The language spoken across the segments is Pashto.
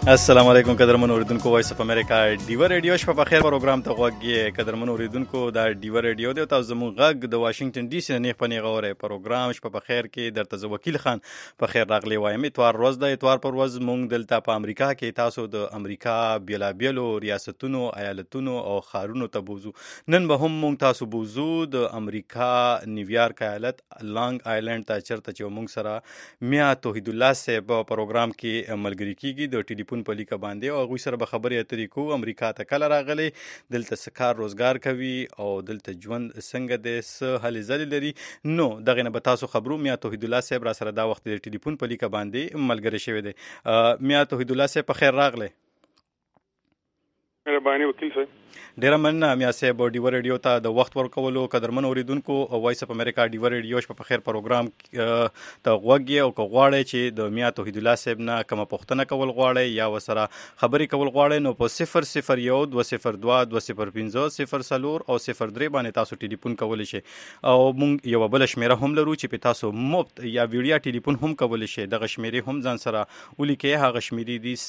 السلام علیکم قدرمن اوریدونکو وایس اف امریکا ډیو ریډیو شپه په خیر پروګرام ته غوږی قدرمن اوریدونکو دا ډیو ریډیو دی تاسو زموږ غږ د واشنگټن ډي سي نه پنی غوړې پروګرام شپه په خیر کې درته وکیل خان په خیر راغلی وایم اتوار ورځ د اتوار پر ورځ مونږ دلته په امریکا کې تاسو د امریکا بیلابیلو ریاستونو ایالتونو او ښارونو ته بوزو نن به هم مونږ تاسو بوزو د امریکا نیویارک ایالت لانګ آیلند ته چرته چې مونږ سره میا توحید الله صاحب په پروګرام کې ملګری کیږي د ټلیفون په لیکه باندې او غوي سره به خبرې اترې کوو امریکا ته کله راغلي دلته سکار روزګار کوي او دلته ژوند څنګه د س هلې ځلې لري نو دغه نه به تاسو خبرو میا توحید الله صاحب را سره دا وخت د ټلیفون په لیکه باندې ملګری شوی دی میا توحید الله صاحب په خیر راغلی مهرباني وکیل صاحب ډیره مننه میا صاحب ډیو ریډیو ته د وخت ورکولو قدرمن اوریدونکو وایس اف امریکا ډیو ریډیو شپه په خیر پروګرام ته غوږی او که غواړئ چې د میا توحید الله صاحب نه کومه پوښتنه کول غواړئ یا وسره خبرې کول غواړئ نو په 001 202 205 04 او 03 باندې تاسو ټلیفون کولی شئ او مونږ یو بل شمیره هم لرو چې په تاسو مفت یا ویډیو ټلیفون هم کولی شئ دغه شمیرې هم ځان سره ولیکئ هغه شمیرې دي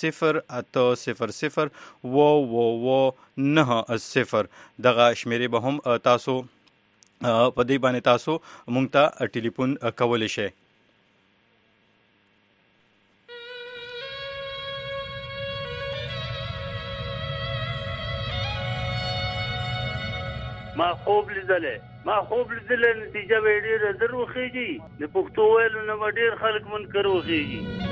08009 0 دغه شمیرې به هم تاسو په دې باندې تاسو مونږ ته ټلیفون کولی شئ ما خوب لیدلې نتیجه به ډېره در وخیږي د پښتو ویلو نه به ډېر خلک منکر وخیږي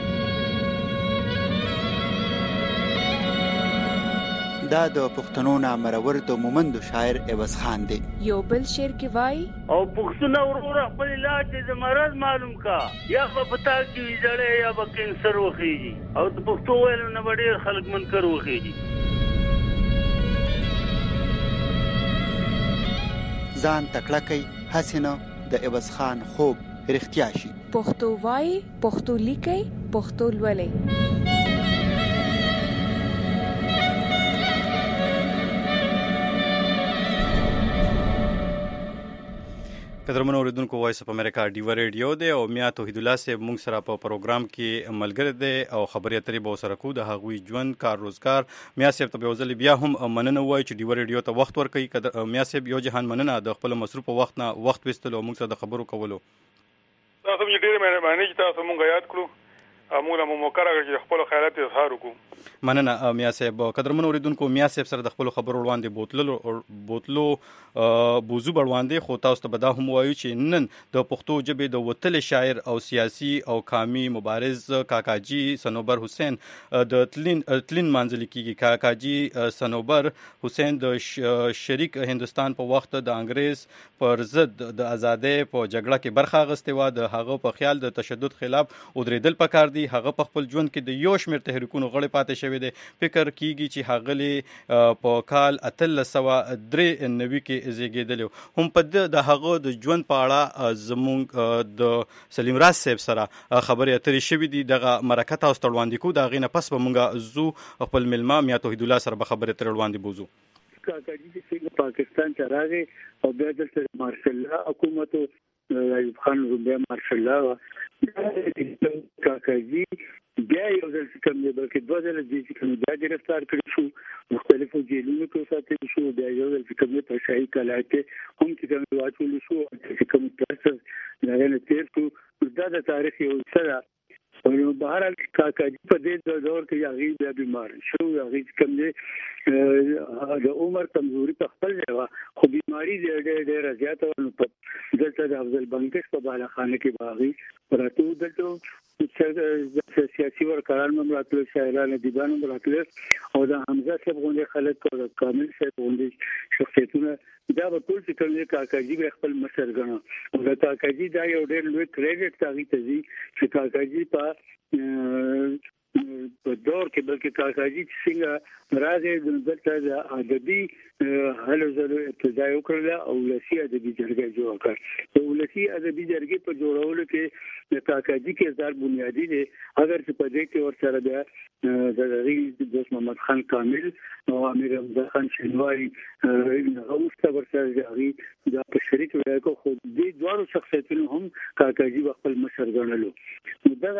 دا د پښتنو نامرور د مومندو شاعر عوض خان دی یو بل شعر کې وای او پښتون ورور خپل علاج د مرض معلوم کا یا په پتا کې ویځړې یا په کینسر وخیږي او د پښتو ویلو نه ډېر خلک منکر وخیږي ځان تکړه کوي حسینه د عوض خان خوب رښتیا شي پښتو وای پښتو لیکي پښتو لولي قدرمن اوریدونکو وایس اف امریکا ډیو ریډیو دی او میا توحید الله صاحب مونږ سره په پروګرام کې ملګری دی او خبرې اترې به سره کوو د هغوی ژوند کار روزګار میا صاحب ته به ځل بیا هم مننه وای چې ډیو ریډیو ته وخت ورکړي میا صاحب یو جهان مننه د خپل مصروف وخت نه وخت وستلو مونږ سره د خبرو کولو تاسو مې ډېر مهرباني چې تاسو مونږ یاد کړو موږ مو موکره چې خپل خیالات اظهار وکړو مننه میا صاحب قدرمن اوریدونکو میا صاحب سره د خپل خبرو وړاندې بوتلو بوزو بړواندې خو تاسو ته به دا هم وایو چې نن د پښتو ژبې د وتل شاعر او سیاسي او قامي مبارز کاکاجي صنوبر حسین د تلین منځل کېږي کاکاجي صنوبر حسین د شریک هندستان په وخت د انګريز پر ضد د ازادۍ په جګړه کې برخه اخیستې و د هغه په خیال د تشدد خلاف ودرېدل پکار دي هغه په خپل ژوند کې د یو شمېر تحریکونو غړی پاتې شوی دی فکر کیږي چې هغه په کال 1393 کې زیږیدلی هم په د هغه د ژوند په اړه زموږ د سلیم راز صاحب سره خبرې اترې شوې دي دغه مرکه تاسو ته وړاندې کوو د هغې نه پس به مونږ زو خپل میلمه میا توحید الله سره به خبرې اترې وړاندې بوزو کاکاجي چې څنګه پاکستان ته راغی او بیا دلته مارشل الله حکومت ایوب خان بیا مارشل الله کاکاجي بیا یو ځل کوم دی بلکې دوه ځله چې کوم بیا گرفتار کړی شو مختلفو جیلونو کې ساتل شو بیا یو ځل چې کوم په شاهي کلا کې هم چې کوم واچول شو چې کوم تاسو نه تیر کو دا د تاریخ یو سره او بهر کاکاجي په دې دور کې هغه بیا بیمار شو هغه کوم دی د عمر کمزوري په خپل ځای خو بیماری ډېره زیاته و نو په دلته د افضل بنکش په بالاخانه کې باغی پراتو دلته سیاسي ورکران مملاتل شاعران ادیبان مملاتل او د حمزه صاحب غونډه خلک او د کامل صاحب غونډه شخصیتونه دا په ټول څه کې کاکاجي خپل مشر غنو او د کاکاجي دا یو ډېر لوی کریډټ تاغي ته دي چې کاکاجي په دور کې بلکې کاکاجي څنګه راځي دلته د ادبي هلو زلو ابتدای وکړه او ولسی ادبي جرګه جوړ کړ د ولسی ادبي جرګې په جوړولو کې د کاکاجي کې زار بنیادی دي اگر چې په دې کې ورسره بیا د رئیس دوست محمد خان کامل او امیر رمضان خان شینواری هغه ورسره جاري دا په شریک وایي خو دې دوه شخصیتونو هم کاکاجي خپل مشر ګڼلو دا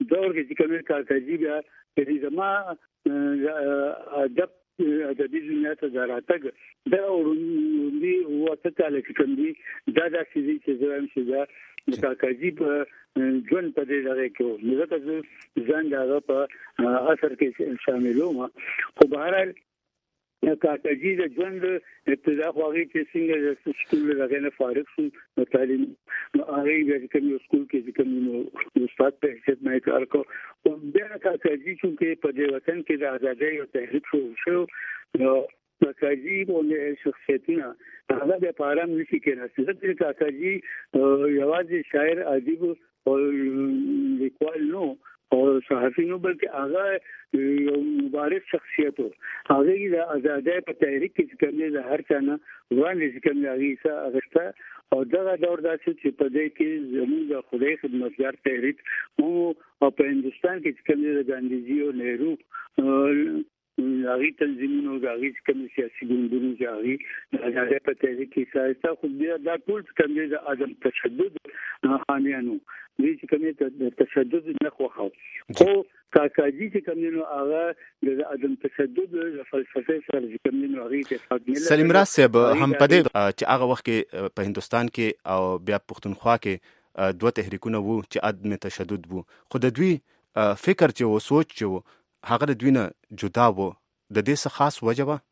دور کې چې کومه کاکاجي بیا چې زما ادبي دنیا ته دراتګ دا ورندي وته کال کې کوم دي دا چې زم چې دا کاکاجي په ژوند په دې ځای کې نو زه ځان دا په اثر کې شاملوم خو بهر کاکاجي د ژوند ابتدا خو هغه چې څنګه سکول راغنه فارغ شو نو تعلیم هغه د کوم سکول کې کوم استاد په حیثیت مې کار کو او بیا کاکاجي چې په دې وطن کې د ازادۍ او تحریک شو نو کاکاجي په شخصیتونه هغه د پارام نشي کېناست چې کاکاجي یوازې شاعر ادیب او لیکوال نو او صحافي نو بلکې هغه یو مبارز شخصیت و هغه د ازادۍ په تحریک کې کومه د هر چانه وړاندې کومه هغه اغسطه او دا دور داسې چې په دې کې زموږ د خدای خدمتګار تحریک او په هندستان کې کومه د ګاندهجي او نهرو هغه تنظیمونو هغه کوم سیاسي ګوندونو چې هغه په تحریک کې سایسته خو بیا دا ټول کومه د عدم تشدد حامیانو دې چې کومه د تشدد نه خوخو خو کاکاجي چې کومه هغه د عدم تشدد فلسفه سره کومه هغه اتفاق نه سلیم راز صاحب هم پدې چې هغه وخت کې په هندستان کې او بیا پښتونخوا کې دوه تحریکونه وو چې عدم تشدد وو خو د دوی فکر چې و سوچ چې و هغه د دوی نه جدا وو د دې څه خاص وجه وه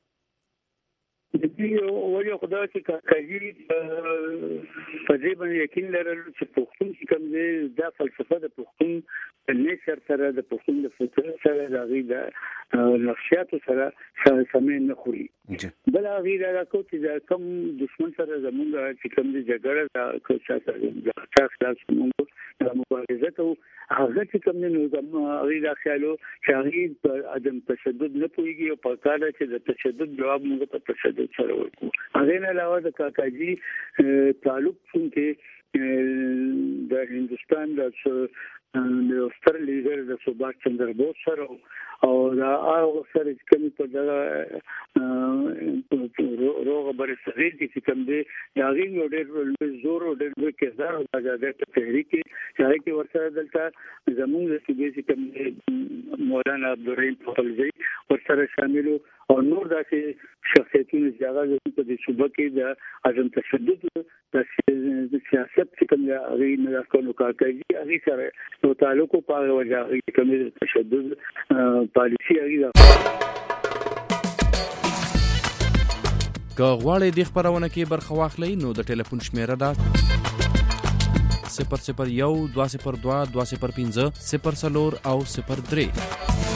د دې وجه خدای چې کاکاجي په دې باندې یقین لرل چې پښتون چې کوم دی د فلسفه د پښتون په نشر سره د پښتون د فکر سره د غي د نقشات سره سمې نه خوري بل هغه دا کو چې کوم دشمن سره زمونږ چې کوم دی جګړه دا کو چې خلاص موږ د مبارزه ته هغه چې کوم نو هغه دا خیالو چې هغه په عدم تشدد نه پويږي او په کار چې د تشدد جواب موږ په تشدد سره ورکو هغه نه علاوه د کاکاجي تعلق څنګه د هندستان د ستر لیډر د سباش چندر بوس سره او دا هغه سره چې کوم په دغه روغ بر صغیر چې کوم دی دا غي ډېر زور او ډېر کېدار او د آزادۍ تحریک چې ورسره دلته زموږ د صوبې چې کوم مولانا عبدالرحیم فضلزی ورسره شامل او نور داسې شخصیتونه چې هغه په دې صوبه کې د عدم تشدد د سیاست چې کوم هغه نه کوي کاکاجي هغه سره نو تعلق په وجه هغه کوم تشدد پالیسی هغه که غواړئ د خبرونه کې برخه واخلئ نو د ټلیفون شمیره ده 001 202 205 04 او 03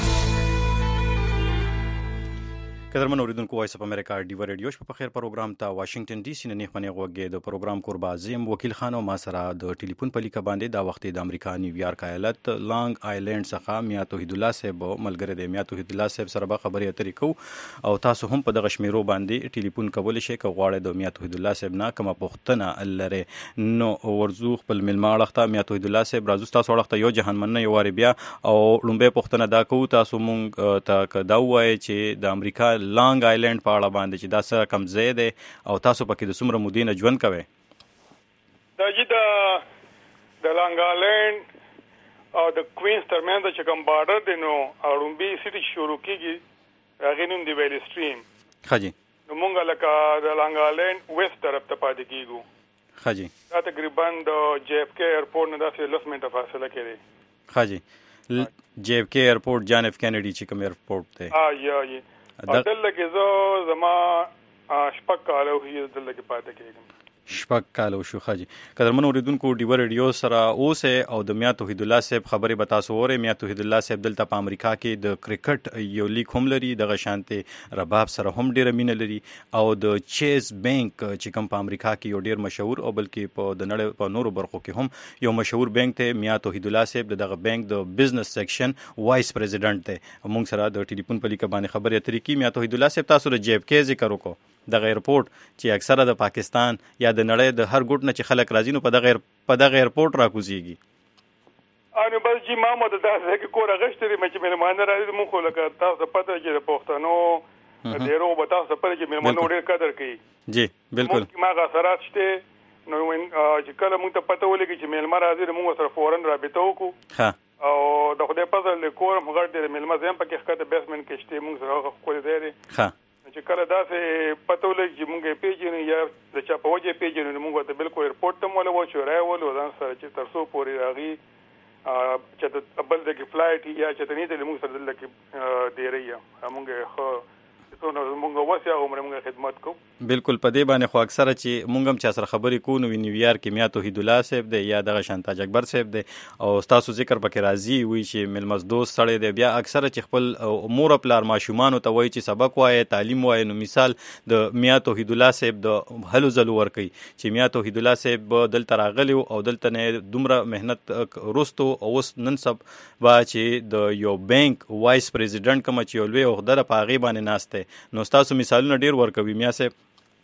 قدرمن اوریدونکو وایس اف امریکا ډیو ریډیو شپ په خیر پروګرام ته واشنگټن ډي سي نه خونې غوږی د پروګرام قربا عظیم وکیل خان او ما سره د ټلیفون په لیکه باندې دا وخت د امریکا نیویارک ایالت لانګ آیلند څخه میا توحید الله صاحب ملګری د میا توحید الله صاحب سره به خبرې اترې کو او تاسو هم په دغه شمیرو باندې ټلیفون کول شئ که غواړئ د میا توحید الله صاحب نه کومه پوښتنه لرئ نو ورزو خپل ملماړه ته میا توحید الله صاحب راځو تاسو ورته یو جهان مننه یو واری بیا او لومبه پوښتنه دا کوو تاسو مونږ ته دا وایي چې د امریکا لانګ آیلند په اړه باندې چې دا څه کم ځای دی او تاسو پکې د څومره مودې نه ژوند کوئ دا چې د لانګ آیلند او د کوینز ترمنځ چې کوم بارډر دی نو اړومبي سټي شروع کیږي هغې نوم دی ویلی سټریم ښه جي نو مونږ لکه د لانګ آیلند ویسټ طرف ته پاتې کیږو ښه جي دا تقریبا د جی اف کې ایرپورټ نه داسې 10 منټه فاصله کې دی ښه جي جی اف کې ایرپورټ جان اف کینیډي چې کوم ایرپورټ دی یا دلته کې زه زما شپږ کاله وهي دلته کې پاتې کېږم شپږ کاله وشو ښه جي قدرمن اوریدونکو ډیو ریډیو سره اوسه او د میا توحید الله صاحب خبرې به تاسو اورئ میا توحید الله صاحب دلته په امریکا کې د کرکټ یو لیگ هم لري دغه شانته رباب سره هم ډیره مینه لري او د چیز بانک چې کوم په امریکا کې یو ډیر مشهور او بلکې په د نړۍ په نورو برخو کې هم یو مشهور بانک ته میا توحید الله صاحب دغه بانک د بزنس سیکشن وایس پریزیډنټ ته موږ سره د ټلیفون په لیکه باندې خبرې اترې کی میا توحید الله صاحب تاسو د جیب کې ذکر وکړو د ایرپورټ چې اکثره د پاکستان یا د نړۍ د هر ګوټ نه چې خلک راځي نو په دغه ایرپورټ راکوزیږي انو بس جی مامو د داسې کې کور غشتري مې چې مېلمانه راځي مونږ خو لکه تاسو پته چې د پښتنو ډیرو به تاسو پته چې مېلمانه ډیر قدر کوي جی بالکل ما غسرات شته نو چې کله مونږ ته پته ولګي چې مېلمانه راځي موږ سره فورن رابطه وکړو ها او د خدای فضل له کورم غړ دې ملما زم پکې ښکته بیسمنټ کې شته موږ سره خو دې ها چې کله داسې پته ولګي چې موږ پیژنو یا د چا په وجه پیژنو موږ ته بالکل ایرپورټ ته مولا و چې راول ځان سره چې ترسو پورې راغی چې د بل د فلایټ یا چې تنې ته موږ سره د لکه ډیریا موږ خو څونه موږ وسه عمر موږ خدمت کو بالکل په دې باندې خو اکثره چې موږ هم چا سره خبرې کوو نو نیویارک کې میا توحید الله صاحب دی یا دغه شانتاج اکبر صاحب دی او تاسو ذکر پکې راځي وي چې ملمز دوست سره دی بیا اکثره چې خپل مور پلار ماشومان ته وایي چې سبق وایي تعلیم وایي نو مثال د میا توحید الله صاحب د هلو زلو ور کوي چې میا توحید الله صاحب دلته راغلی او دلته نه دومره مهنت روستو او اوس نن سب با چې د یو بانک وایس پریزیډنټ کوم چې ولوي او خدای په غیبه باندې ناشته نو تاسو مثالونه ډیر ورکوي میا صاحب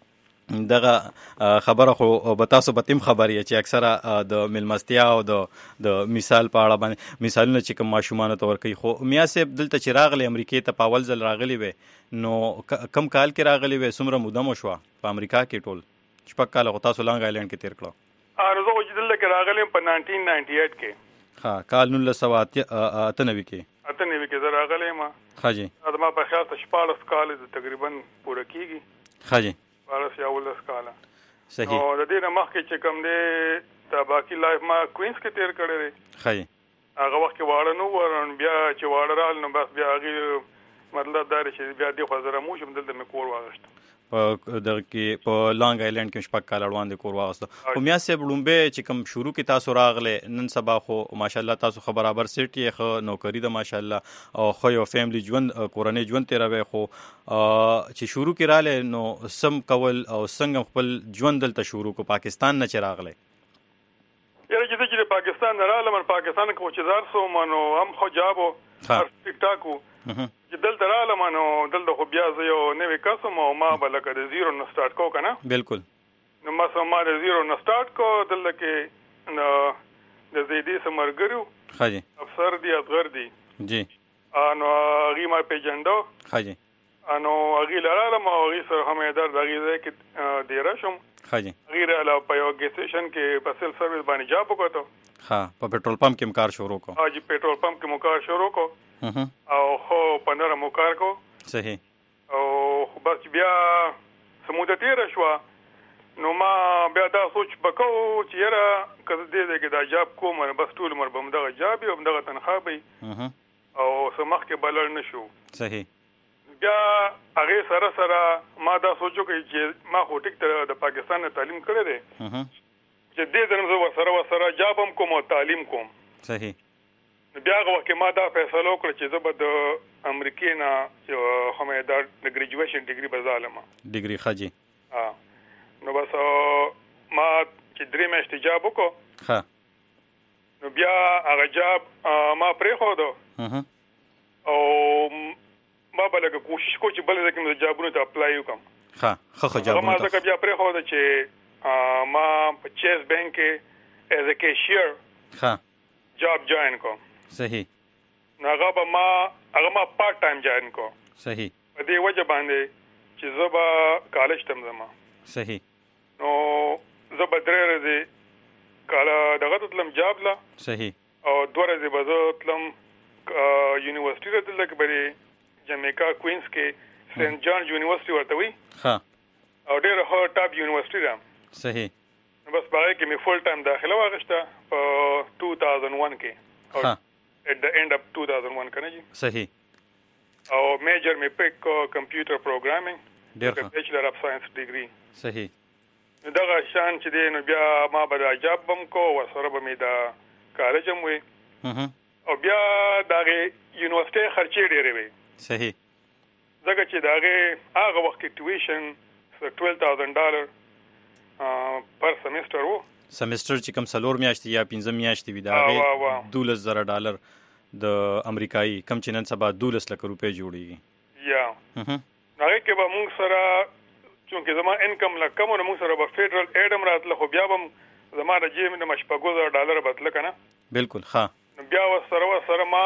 دغه خبره خو به تاسو به تیم خبرې چې اکثره د ملمستیا او د مثال په اړه باندې مثالونه چې کوم ماشومان ته ورکوي خو میا صاحب دلته چې راغلی امریکای ته په اول ځل راغلی وي نو کم کال کې راغلی وي څومره موده مو شوه په امریکا کې ټول شپږ کاله خو تاسو لانګ آیلینډ کې تیر کړو زه چې دلته کې راغلم په 1998 کې ها کال 1998 کې زه راغلم ها جی ما په خیال ته 14 کال تقریبا پوره کیږي ها جی 14 یا 15 کال صحیح او د دې نه مخکې چې کوم دی تا باقی لایف ما کوینز کې تیر کړی دی ها جی هغه وخت کې واړه نو ورن بیا چې واړه رال نو بس بیا هغه مطلب دا چې بیا د خزر مو شم دلته مې کور واغشت په دغه کې په لانګ آیلینډ کې شپږ کال وړاندې کور واغسته خو میا صاحب لومبه چې کوم شروع کې تاسو راغله نن سبا خو ماشاءالله تاسو خو برابر سیټ خو نوکری ده ماشاءالله او خو یو فیملی ژوند کورنۍ ژوند تیروي خو چې شروع کې رااله نو سم کول او څنګه خپل ژوند دلته شروع کو پاکستان نه چې راغله یاره چې پاکستان نه رااله من پاکستان کې چې زار سو منو هم خو جابو ټیک ټاکو چې دلته رااله نو دلته خو بیا زه یو نوې قسم او ما به لکه د زیرو نه سٹارټ کو کنه بالکل نو ما سم د زیرو نه سٹارټ کو دلته کې نو د زیدي سمرګرو خاجي افسر دی اصغر دی جی انو غي ما پیجندو خاجي انو غي لاله ما غي سره هم در دغه ځای کې ډیر شم خاجي غیر علاوه په یو ګیسټیشن کې په سیل سرویس باندې جاب وکړو ها په پېټرول پمپ کې کار شروع کو اجي پېټرول پمپ کې کار شروع کو او خو پندره مو کار کو صحیح او بس بیا سموده تیر شو نو ما بیا دا سوچ وکاو چې یاره کله دې کې دا جاب کوم بس ټول مر بم دغه جاب او دغه تنخواه به او سمخ کې بلل نشو صحیح بیا هغه سره ما دا سوچو چې ما هو ټیک ته د پاکستان تعلیم کړی دی چې دې درم زه سره جاب هم کوم او تعلیم کوم صحیح بیا هغه وخت ما دا فیصله وکړه چې زه به د امریکای نه یو همدار د ګریجویشن ډیګري به زالم ډیګري خاجي نو بس ما چې درې میاشتې جاب وکړو ها نو بیا هغه جاب ما پرې خو دو او ما بلګه کوشش کو چې بل ځکه مې جابونو ته اپلای وکم ها خو جابونو ما ځکه بیا پرې خو دا چې ما په چیس بانک کې ایز ا کیشیر ها جاب جوائن کو صحیح هغه ما پارت ټایم جوائن کو صحیح په دې وجه باندې چې زه به کالج تم زما صحیح نو زه به درې ورځې کاله دغه تلم جاب لا صحیح او دوه ورځې به زه تلم یونیورسيټي ته تلل کېږي جمیکا کوینز کې سنت جان یونیورسيټي ورته وي ها او ډېر هو ټاپ یونیورسيټي ده صحیح بس باغې کې مې فول ټایم داخله واغشته په 2001 کې ها at the end of 2001 کنه جی صحیح او میجر مې پک کمپیوټر پروګرامینګ ډېر بیچلر اف ساينس ډیګري صحیح دغه شان چې دی نو بیا ما به د جاب بم کو وسره به مې د کالج هم وي او بیا دغه یونیورسيټي خرچې ډېرې وي صحیح ځکه چې دغه هغه وخت کې ټیویشن $12,000 پر سمستر وو سمستر چې کوم سلور میاشتې یا 15 میاشتې وي دا $12,000 د امریکایي کم چې نن سبا 12 لک روپۍ جوړیږي یا هغه کې به موږ سره چونکه زما انکم لا کم نو موږ سره به فدرال ایډم راتله خو بیا هم زما د جیب د $50,000 بتل کنه بالکل ها بیا سره ما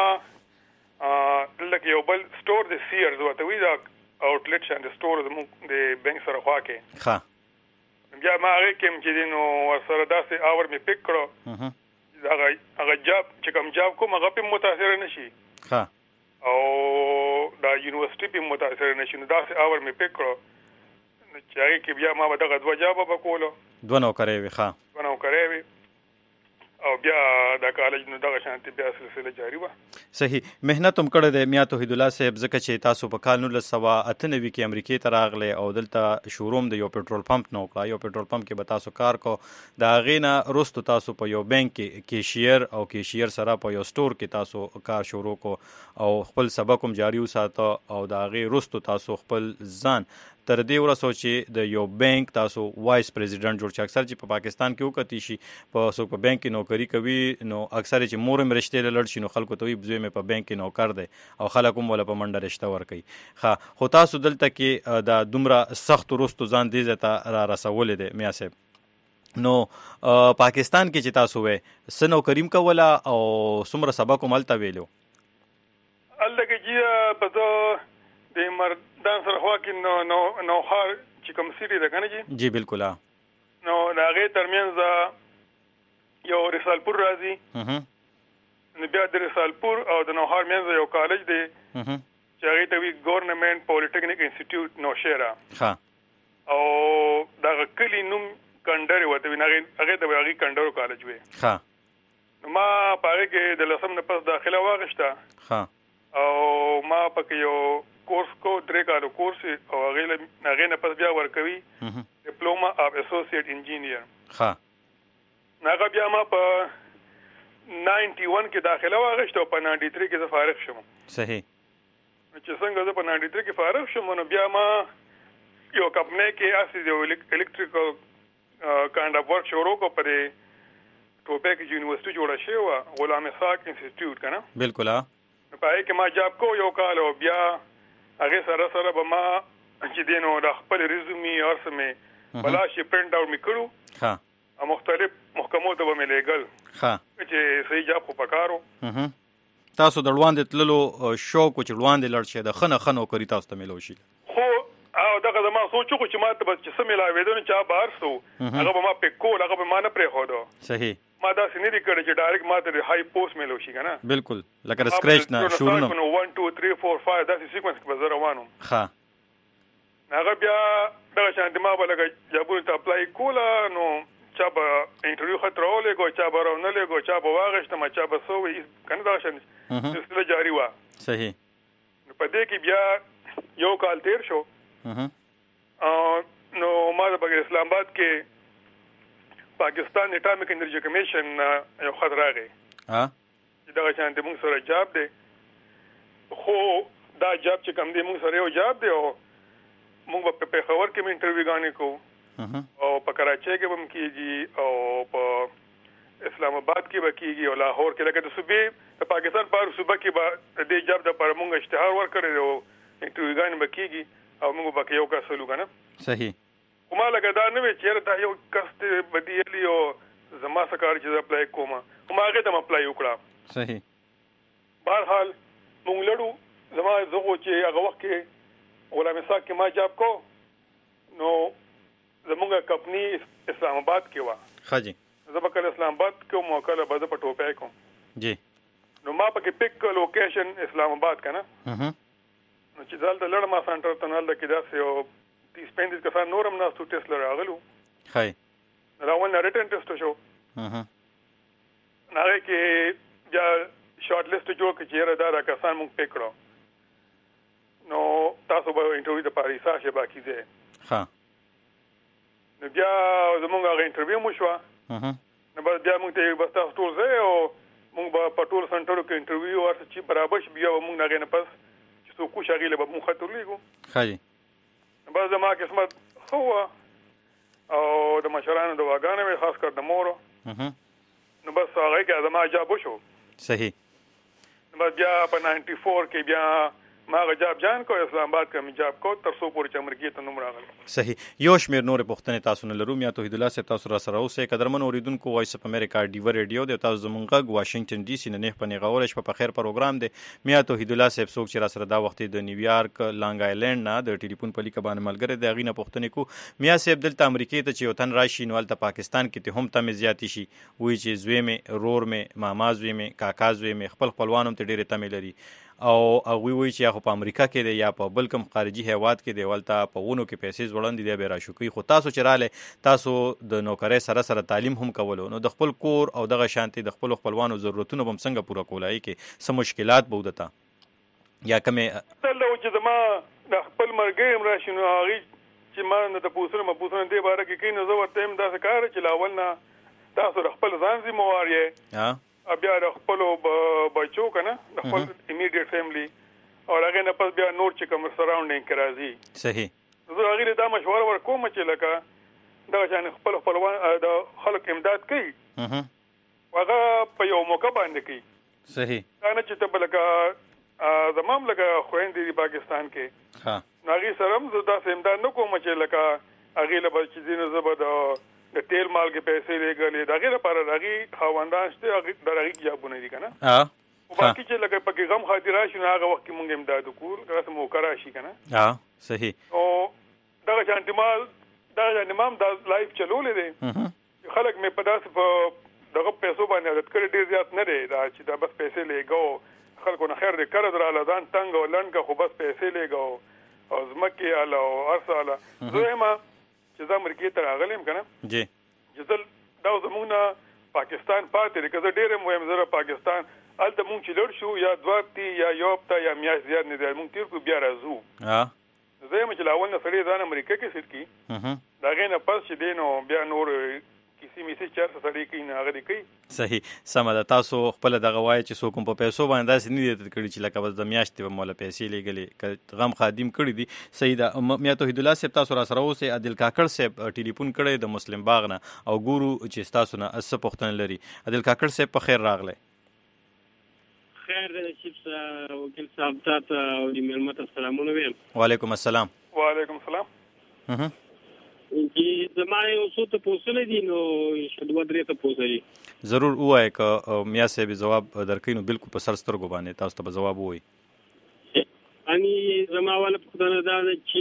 دلته یو بل سٹور د سیرز وته وی دا آوټلیټ شان د سٹور د بانک سره خوا کې ها بیا ما هغه کوم چې نو سره داسې اور می پک کړو هغه جاب چې کوم جاب کوم هغه په متاثر نشي ها او دا یونیورسيټي په متاثر نشي نو دا څه اور مې پکړو چې هغه کې بیا ما به دغه دوه جاب وکولو دوه نو کوي وي ها نو کوي او بیا د کالج نو دغه شانتي بیا سلسله جاری و صحیح مهنت هم کړی دی میا توحید الله صاحب ځکه چې تاسو په کال 1998 کې امریکای ته راغله او دلته شوروم د یو پېټرول پمپ نو کړا یو پېټرول پمپ کې به تاسو کار کو دا غینا روستو تاسو په یو بانک کې کیشیر سره په یو سٹور کې تاسو کار شروع کو او خپل سبق هم جاری وساته او دا غي روستو تاسو خپل ځان تر دې ورسو چې د یو بانک تاسو وایس پریزیډنټ جوړ چې اکثر چې په پاکستان کې وکتی شي په څوک په بانک کې نوکری کوي نو اکثر چې مورم رشته لړ شي نو خلکو ته وي بزوی مې په بانک کې نوکر دی او خلک هم ولا په منډه رشته ور کوي خو تاسو دلته کې د دومره سخت ورستو ځان دې زته را رسولې دي میا صاحب نو پاکستان کې چې تاسو وې سنو کریم کولا او سمره سبق ملته ویلو الله کې جی په د مردان سره خوا کې نو هر چې کوم سری ده کنه جی بالکل نو دا غي ترمنځ یو رسالپور راځي نو بیا د رسالپور او د نوهار منځ یو کالج دی چې هغه ته وی ګورنمنت پولیټیکنیک انسټیټیوټ نوشهرا ها او دا کلی نوم کندر وته وی هغه ته هغه کندر کالج وی ها نو ما پاره کې د لسم نه پس داخله واغشته ها او ما پکې یو کورس کو 3 کالو کورس او هغه نه پس بیا ورکوي ډیپلوما اف اسوسییټ انجینیر ها هغه بیا ما په 91 کې داخله واغشته او په 93 کې زه فارغ شوم صحیح چې څنګه زه په 93 کې فارغ شوم نو بیا ما یو کمپنی کې اساس یو الکتریکل کاینډ اف ورک شروع کو پرې ټوپک یونیورسيټي جوړه شوی و غلام اسحاق انسټیټیوټ کنه بالکل پای کې ما جاب کو یو کال او بیا هغه سره به ما چې دینو د خپل ریزومي او سمې بلا شي پرنٹ اوټ میکړو ها مختلف محکمو ته به ملګل ها چې صحیح جاب خو پکارو تاسو د لوند تللو شوق چې لوند لړ شه د خنو کوي تاسو ته ملو شي خو او دغه ما سوچو چې ما ته چې سم ملاوي دونه چا بار سو هغه به ما پکول هغه به ما نه پرې هودو صحیح ما دا سنې دي کړ چې ډایرکټ ما ته های پوسټ ملو شي کنه بالکل لکه سکریچ نه شروع نه 1 2 3 4 5 دا سیکوینس کې به روانو ها هغه بیا دا شانتي ما بلګه جابونه ته اپلای کولا نو چا به انټرویو خطرولې کو چا به راونلې کو چا به واغښت ما چا به سوې کنه دا شانتي سلسله جاری و صحیح په دې کې بیا یو کال تیر شو نو ما د اسلام آباد کې پاکستان اټامیک انرژي کمیشن یو خط راغی چې دا شانتي موږ سره جاب دی خو دا جاب چې کوم دی موږ سره یو جاب دی او موږ په پیښور کې انټرویو غانې کو او په کراچۍ کې هم کیږي او په اسلام آباد کې به کیږي او لاهور کې لکه د صوبې د پاکستان په صوبه کې به د جاب د پر موږ اشتهار ورکړی او انټرویو غانې به کیږي او موږ به یو کس لګو کنه صحیح کومه لکه دا نه وی چې دا یو کس ته بدیلی او زما سکار چې اپلای کوم کومه هغه ته اپلای وکړه صحیح بهرحال مونږ لړو زما زغو چې هغه وخت کې غلام اسحاق کې ما جاب کو نو زموږه کمپنی اسلام آباد کې و ها جی زبکل اسلام آباد کې موکل به په ټوپه کوم جی نو ما پکې پیک لوکیشن اسلام آباد کنه نو چې دلته لړ ما سنټر ته نل کې دا یو 30-35 کسان نورم ناس تو ټیسټ لراغلو هاي راول نه ریټن ټیسټ شو نه کې بیا شارټ لیست جوړ کړي چې را کسان مونږ پکړو نو تاسو به انټرویو د پاریسا شه باقی ده ها نو بیا زمونږ هغه انټرویو مو شو نو بیا مونږ ته بس تاسو ټول ځای او مونږ به په ټول سنټرو کې انټرویو ورته چې برابر شي بیا مونږ نه غنه پس چې څو کو شغله به مونږ خاطر لګو هاي بس زما قسمت هو او د مشرانو د واګانو خاص کر د مورو نو بس هغه کې زما جواب وشو صحیح نو بس بیا په 94 کې بیا ما غجاب جان کو اسلام آباد کا مجاب کو تر څو پورې چې امریکای ته نوم راغلی. صحیح. یو شمیر نور پوښتنې تاسو نه لرو. میا توحید الله صاحب تاسو را سره اوسئ. قدرمن اوریدونکو وایس اف امریکا ډیو ریډیو د تاسو زمونږ غږ واشنگټن ډي سي نه په نیغول شپه په خیر پروګرام دی. میا توحید الله صاحب څوک چې را سره دا وخت د نیویارک لانګ آیلند نه د ټلیفون په لیک باندې ملګری دی غینه پوښتنې کو. میا صاحب دلته امریکای ته چې وطن راشي نو الته پاکستان کې ته هم تمه زیاتی شي وی چې زوی مې رور مې ماما زوی مې کاکا زوی مې خپل خپلوانم ته ډېرې تمه لري او هغوی وایي چې یا خو په امریکا کې دی یا په بل کوم خارجي هیواد کې دی ولته په ونو کې پیسې ځوړندې دی به راشو کوي. خو تاسو چې رالی تاسو د نوکرۍ سره سره تعلیم هم کولو نو د خپل کور او دغه شانتي د خپل خپلوانو ضرورتونه به هم څنګه پوره کولای کې څه مشکلات به ودته یا کمې چې زما د خپل مرګ هم راشي نو هغه چې ما نه د پوسره مبوسره دی باره کې کین زه ورته هم دا کار چې لاول نه تاسو خپل ځان ذمہوار یې بیا د خپل بچو کنه د خپل امیډیټ فیملی او هغه نه پس بیا نور چې کوم سراوندینګ کې راځي. صحیح. زه هغه دا مشوره ورکوم چې لکه دا چې خپل خپلوان د خلک امداد کوي هغه په یو موقع باندې کوي. صحیح. دا نه چې ته بلکه زمام لکه خويندې د پاکستان کې ها ناغي سرم زه دا امداد نه کوم چې لکه هغه له بل چې دینه زبد د تیل مال کې پیسې لګلې دا غیر لپاره راغي خواندان شته هغه درغي جوابونه دي کنه. او باقي چې لکه پکې غم خاطر راشي نو هغه وخت کې مونږ امداد وکړو که مو کرا شي کنه. صحیح. او دا چانټمال دا نمام دا لایف چلولې دي خلک مې په داس په دغه پیسو باندې عادت کړی ډیر زیات نه دی دا چې دا بس پیسې لګو خلکو نه خیر دې کړه دراله ځان تنگ او لنډ خو بس پیسې لګو او زمکه اله او ارساله زما چې زه امریکای ته راغلم کنه جی چې دا زموږ نه پاکستان پاتې کزه ډېر مهم زره پاکستان الته مونږ چې لړ شو یا دواتي یا یوبتا یا میاش زیات نه دی مونږ تیر کو بیا راځو. زه هم چې لاول نه سړی ځان امریکا کې سټ کی دا غینه پس چې دینو بیا نور کسی میسي چر سړی کې نه غړي کوي. صحیح. سم ده. تاسو خپل دغه وای چې سو کوم په پیسو باندې داسې نه دي کړی چې لکه بس د میاشتې په مولا پیسې لګلې غم خادم کړی دي. صحیح ده. میا توحید الله صاحب تاسو را سره اوسه عادل کاکړ صاحب ټلیفون کړی د مسلم باغ نه او ګورو چې تاسو نه اس پختن لري. عادل کاکړ صاحب په خیر راغله. خیر شپ وکیل صاحب ته او د ملمت السلامونه ویم. وعلیکم السلام. وعلیکم السلام. چې زما یو څه ته پوښتنه دي نو شدوا درې ته پوښتنه ضرور وای ک میا صاحب جواب درکې نو بالکل په سر سترګو باندې تاسو ته جواب وای. اني زما ول پوښتنه دا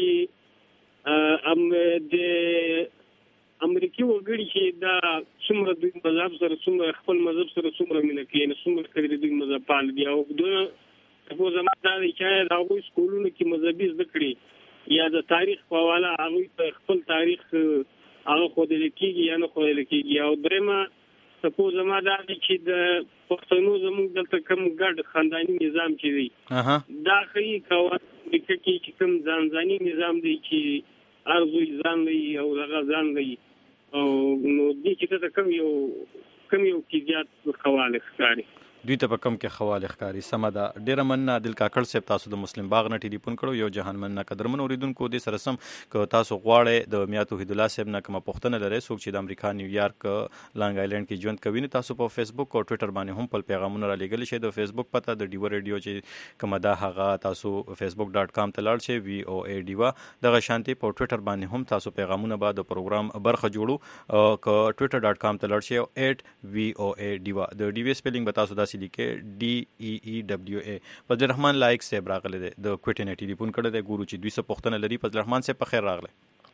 چې د امریکای وګړي چې دا څومره د مذهب سره څومره خپل مذهب سره څومره مینه کوي نو څومره کوي د مذهب پال دی او دوه په زما دا چې دا وګړي سکولونو کې مذهبي زده کړي یا د تاریخ په حواله هغه په خپل تاریخ هغه خو د لیکيږي یا نه خو د لیکيږي او درېما سپوز ما دا چې د پښتنو زموږ دلته کوم ګډ خاندانی نظام چې دی دا خي کوه چې کوم ځانځاني نظام دی چې ارزو ځان دی او هغه ځان دی او نو دې چې ته کوم یو کیږي خواله ښکاري دوی ته په کم کې خواله ښکاری. سمه ده. ډیره مننه عادل کاکړ صاحب تاسو د مسلم باغ نه ټلیفون کړو. یو جهان مننه قدرمن اوریدونکو د سره سم که تاسو غواړئ د میا توحید الله صاحب نه کومه پوښتنه لرئ څوک چې د امریکا نیویارک لانګ آیلند کې ژوند کوي تاسو په فیسبوک او ټوئیټر باندې هم خپل پیغامونه را لېږلی شئ. د فیسبوک پته د ډیو ریډیو چې کومه ده هغه تاسو facebook.com ته لاړ شئ VOA ډیوا دغه شانتي په ټوئیټر باندې هم تاسو پیغامونه به د پروګرام برخه جوړو ک twitter.com ته لاړ شئ @VOA ډیوا د ډیوی سپیلینګ به تاسو داسې لیکئ DEEWA. فضل الرحمن لایک صاحب راغله د کوټینه ټلیفون کړه د ګورو چې 200 پښتنه لري. فضل الرحمن صاحب په خیر راغله.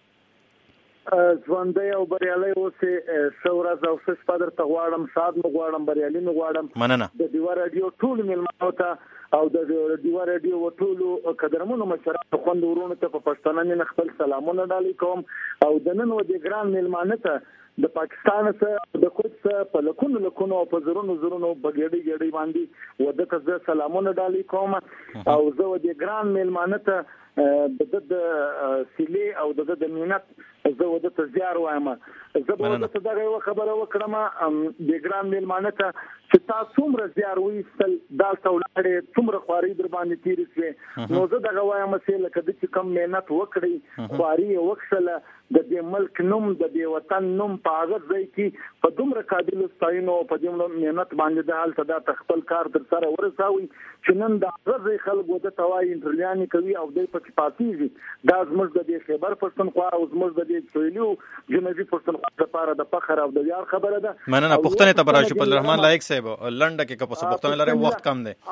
ژوندۍ او بریالي اوسه سورز او سس پدر ته غواړم سات مو غواړم بریالي مو غواړم. مننه. د دیوار رادیو ټول ملمنو ته او د دیوار رادیو ټول قدرمنو مشرانو خوند ورونو ته په پښتنه نه خپل سلامونه ډالې کوم او د نن و د ګران ملمانه ته د پاکستان سره د کوڅ په لکونو او په زرونو بګړې باندې ودته ز سلامونه ډالې کوم او زه د ګران ملمانه ته د سیلې او د مینت زه ودته زیار وایم. زه به ودته دغه یو خبره وکړم د ګران میلمانه ته چې تاسو څومره زیار وایستل دلته ولاړې څومره خواري در باندې تېرې شوې نو زه دغه وایم چې لکه د چې کم مهنت وکړئ خواري یې وکښله د دې ملک نوم د دې وطن نوم په هغه ځای کې په دومره قابل ستاینو په دومره مهنت باندې د هلته دا خپل کار تر سره ورسوي چې نن د هغه ځای خلک ودته وایي انټرلیانې کوي او دوی پکې پاتېږي. دا زموږ د دې خیبر پښتونخوا او زموږ د دې سویلي جنوبي پښتونخوا لپاره د فخر او د ویاړ خبره ده. مننه. پوښتنې ته به راشو فضلرحمان لایق صاحب لنډه کې که څه پوښتنه لرئ وخت کم دی.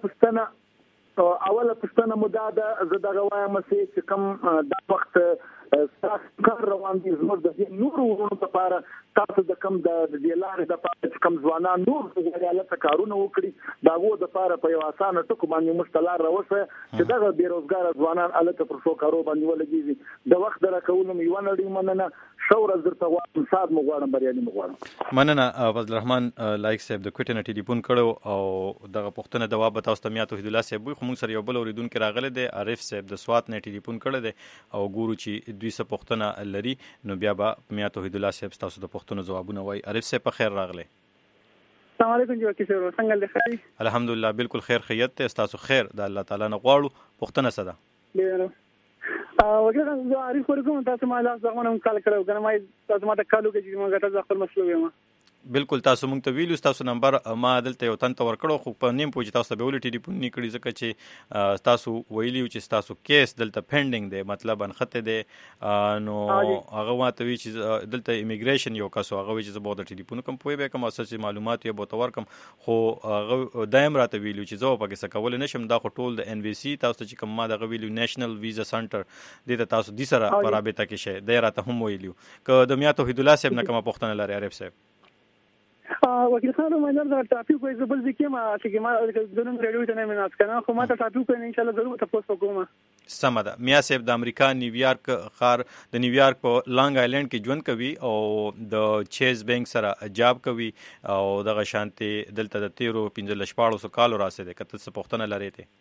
اوله پښتنه مو دا ده زه دغه وایم چې کوم دا وخت ستاسو کار روان دي زموږ د دې نورو ورونو لپاره تاسو د کوم د دې لارې لپاره چې کوم ځوانان نور غواړي کارونه وکړي د هغو لپاره په یو اسانه ټکو باندې مشتلار راوسه چې دغه بیروزګار ځوانان الته پر څو کارو باندې ولګي د وخت درکولو مې یو نړۍ مننه شور درته غواړم صاد مو غواړم بریالي مو غواړم. مننه فضلرحمان لایق صاحب د کوټې نه ټلیفون کړو او دغه پوښتنه جواب به تاسو ته میا توحید الله صاحب خو موږ سره یو بل اوریدونکو راغلی دی عارف صاحب د سوات نه ټلیفون کړی دی او ګورو چې دوی څه پوښتنه لري نو بیا به میا توحید الله صاحب تاسو د پوښتنو ځوابونه وایي. عارف صاحب په خیر راغلی. السلام علیکم جوکی صاحب څنګه دې خیر؟ الحمدلله بالکل خیر خیریت ته تاسو خیر د الله تعالی نه غواړو. پوښتنه څه ده؟ وګورئ زه عارف کوم تاسو ما لاس ځغونه کال کړو کنه ما تاسو ما ته کالو کې چې ما غټه ځخر مسلو یم. بالکل تاسو مونږ ته ویلو تاسو نمبر ما دلته یو تن ته ورکړو خو په نیم پوجي تاسو به ولې ټلیفون نه کړی ځکه چې تاسو ویلیو چې تاسو کیس دلته پینډینګ دی مطلب انخته دی نو هغه ماته وی چې دلته ایمیګریشن یو کاسو هغه وی چې زه به ټلیفون کوم پوي به کوم اساسي معلومات یې به تور کوم خو هغه دایم راته ویلو چې زه په کې څه کول نشم دا خو ټول د ان وی سی تاسو چې کوم ما دغه ویلو نېشنل ویزا سنټر دې تاسو د سره په رابطه کې شه د راته هم ویلو ک د میا توحید الله صاحب نه کوم پوښتنه لري عارف صاحب. وکیل خان مې نظر ټاپي کوی زبل ځکه ما چې ما د نن ریډیو ته نه مناس کنه خو ما ته ټاپي کوی ان شاء الله ضرور تاسو کوم. سم ده. میا صاحب د امریکا نیویارک ښار د نیویارک په لانګ آیلند کې ژوند کوي او د چیز بینک سره جاب کوي او دغه شانتي دلته د 13-15 کالو راسه ده کته څه پوښتنه لري ته.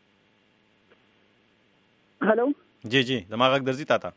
هلو جی دماغ درځي تا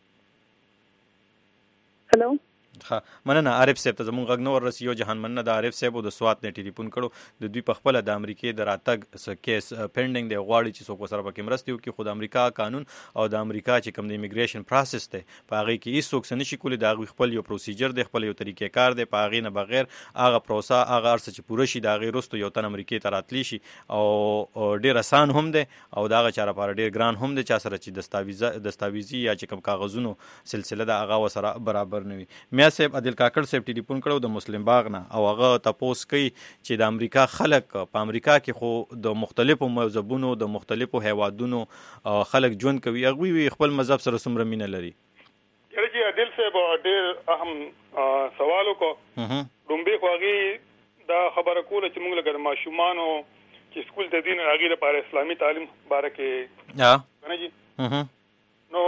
هلو ها مننه. عارف صاحب ته زموږ غږ نور رسیو جهان مننه د عارف صاحب د سوات نه ټلیفون کړو د دوی په خپل د امریکای د راتګ کیس پینډینګ دی غواړي چې څوک سره پکې مرستي وکړي خو د امریکا قانون او د امریکا چې کوم د ایمیګریشن پروسس دی په هغه کې هیڅ څوک څه نشي کولی د خپل یو پروسیجر دی خپل یو طریقې کار دی په هغه نه بغیر هغه پروسه هغه ارڅ چې پوره شي د هغه وروسته یو تن امریکای ته راتلی شي او ډیر آسان هم دی او دا هغه چاره لپاره ډیر ګران هم دی چې سره چې دستاویزي یا چې کوم کاغذونو سلسله د هغه سره برابر نه وي. میا صاحب عادل کاکړ صاحب ټلیفون کړو د مسلم باغ نه او هغه تاسو کوي چې د امریکا خلک په امریکا کې خو د مختلفو مذهبونو د مختلفو هیوادونو خلک ژوند کوي هغه خپل مذهب سره څومره مینه لري. یاره عادل صاحب ډېر اهم سوال وکړو دومبه خوږی دا خبره کوله چې موږ لګر ماشومان چې سکول ته دین راغی لپاره اسلامي تعلیم بارکه کنه جی نو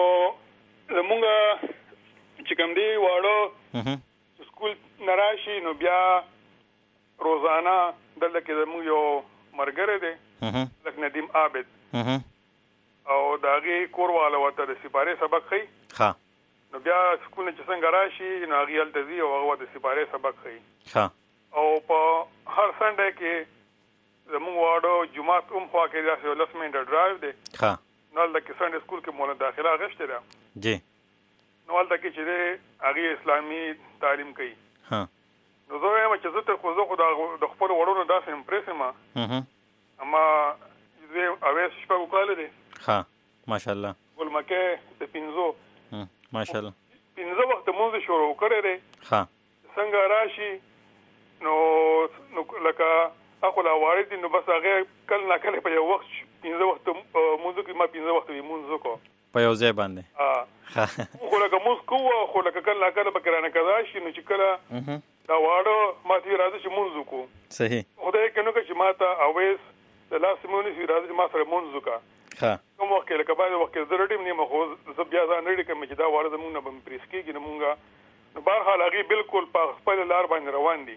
موږ چې کوم دی واړو سکول نراشي نو بیا روزانه دلته کې موږ یو مرګره دی لکه ندیم عابد او داغه کورواله وته د سپاره سبق خي ها نو بیا سکول نه چې څنګه راشي نو هغه التزي او هغه د سپاره سبق خي ها او په هر سنډه کې زموږ واړو جمعه خوا کې داسې لسمنټ ډرایو دی ها نو لکه سنډه سکول کې مونږ داخله غشته ده جی نو ولته کې چې هغه اسلامي تعلیم کوي ها نو زه وایم چې زه ته خو د خپل وړونو داسې امپریس ما اما زه اوس شپږ کال دي ها ماشاءالله ګل مکه د پینزو ماشاءالله پینزو وخت مونږ شروع کړی دی ها څنګه راشي نو لکه اخو لا وارد نو بس هغه کله نه کله په یو وخت پینزو وخت مونږ کې ما پینزو وخت مونږ کو په یو ځای باندې خو لکه موږ کوو خو لکه کله کله به کرانه کذا شي نو چې کله دا واړو ما تی راځي چې مونږ کو صحیح خدای کنه چې ما ته اویس د لاس مونږ سی راځي ما سره مونږ کا ها کوم وخت لکه باید وخت زه رډیم نیمه خو زه بیا ځان رډی کوم چې دا واړو زمونږ نه بم پریس کېږي نو مونږه نو بهر حال هغه بالکل په خپل لار باندې روان دي.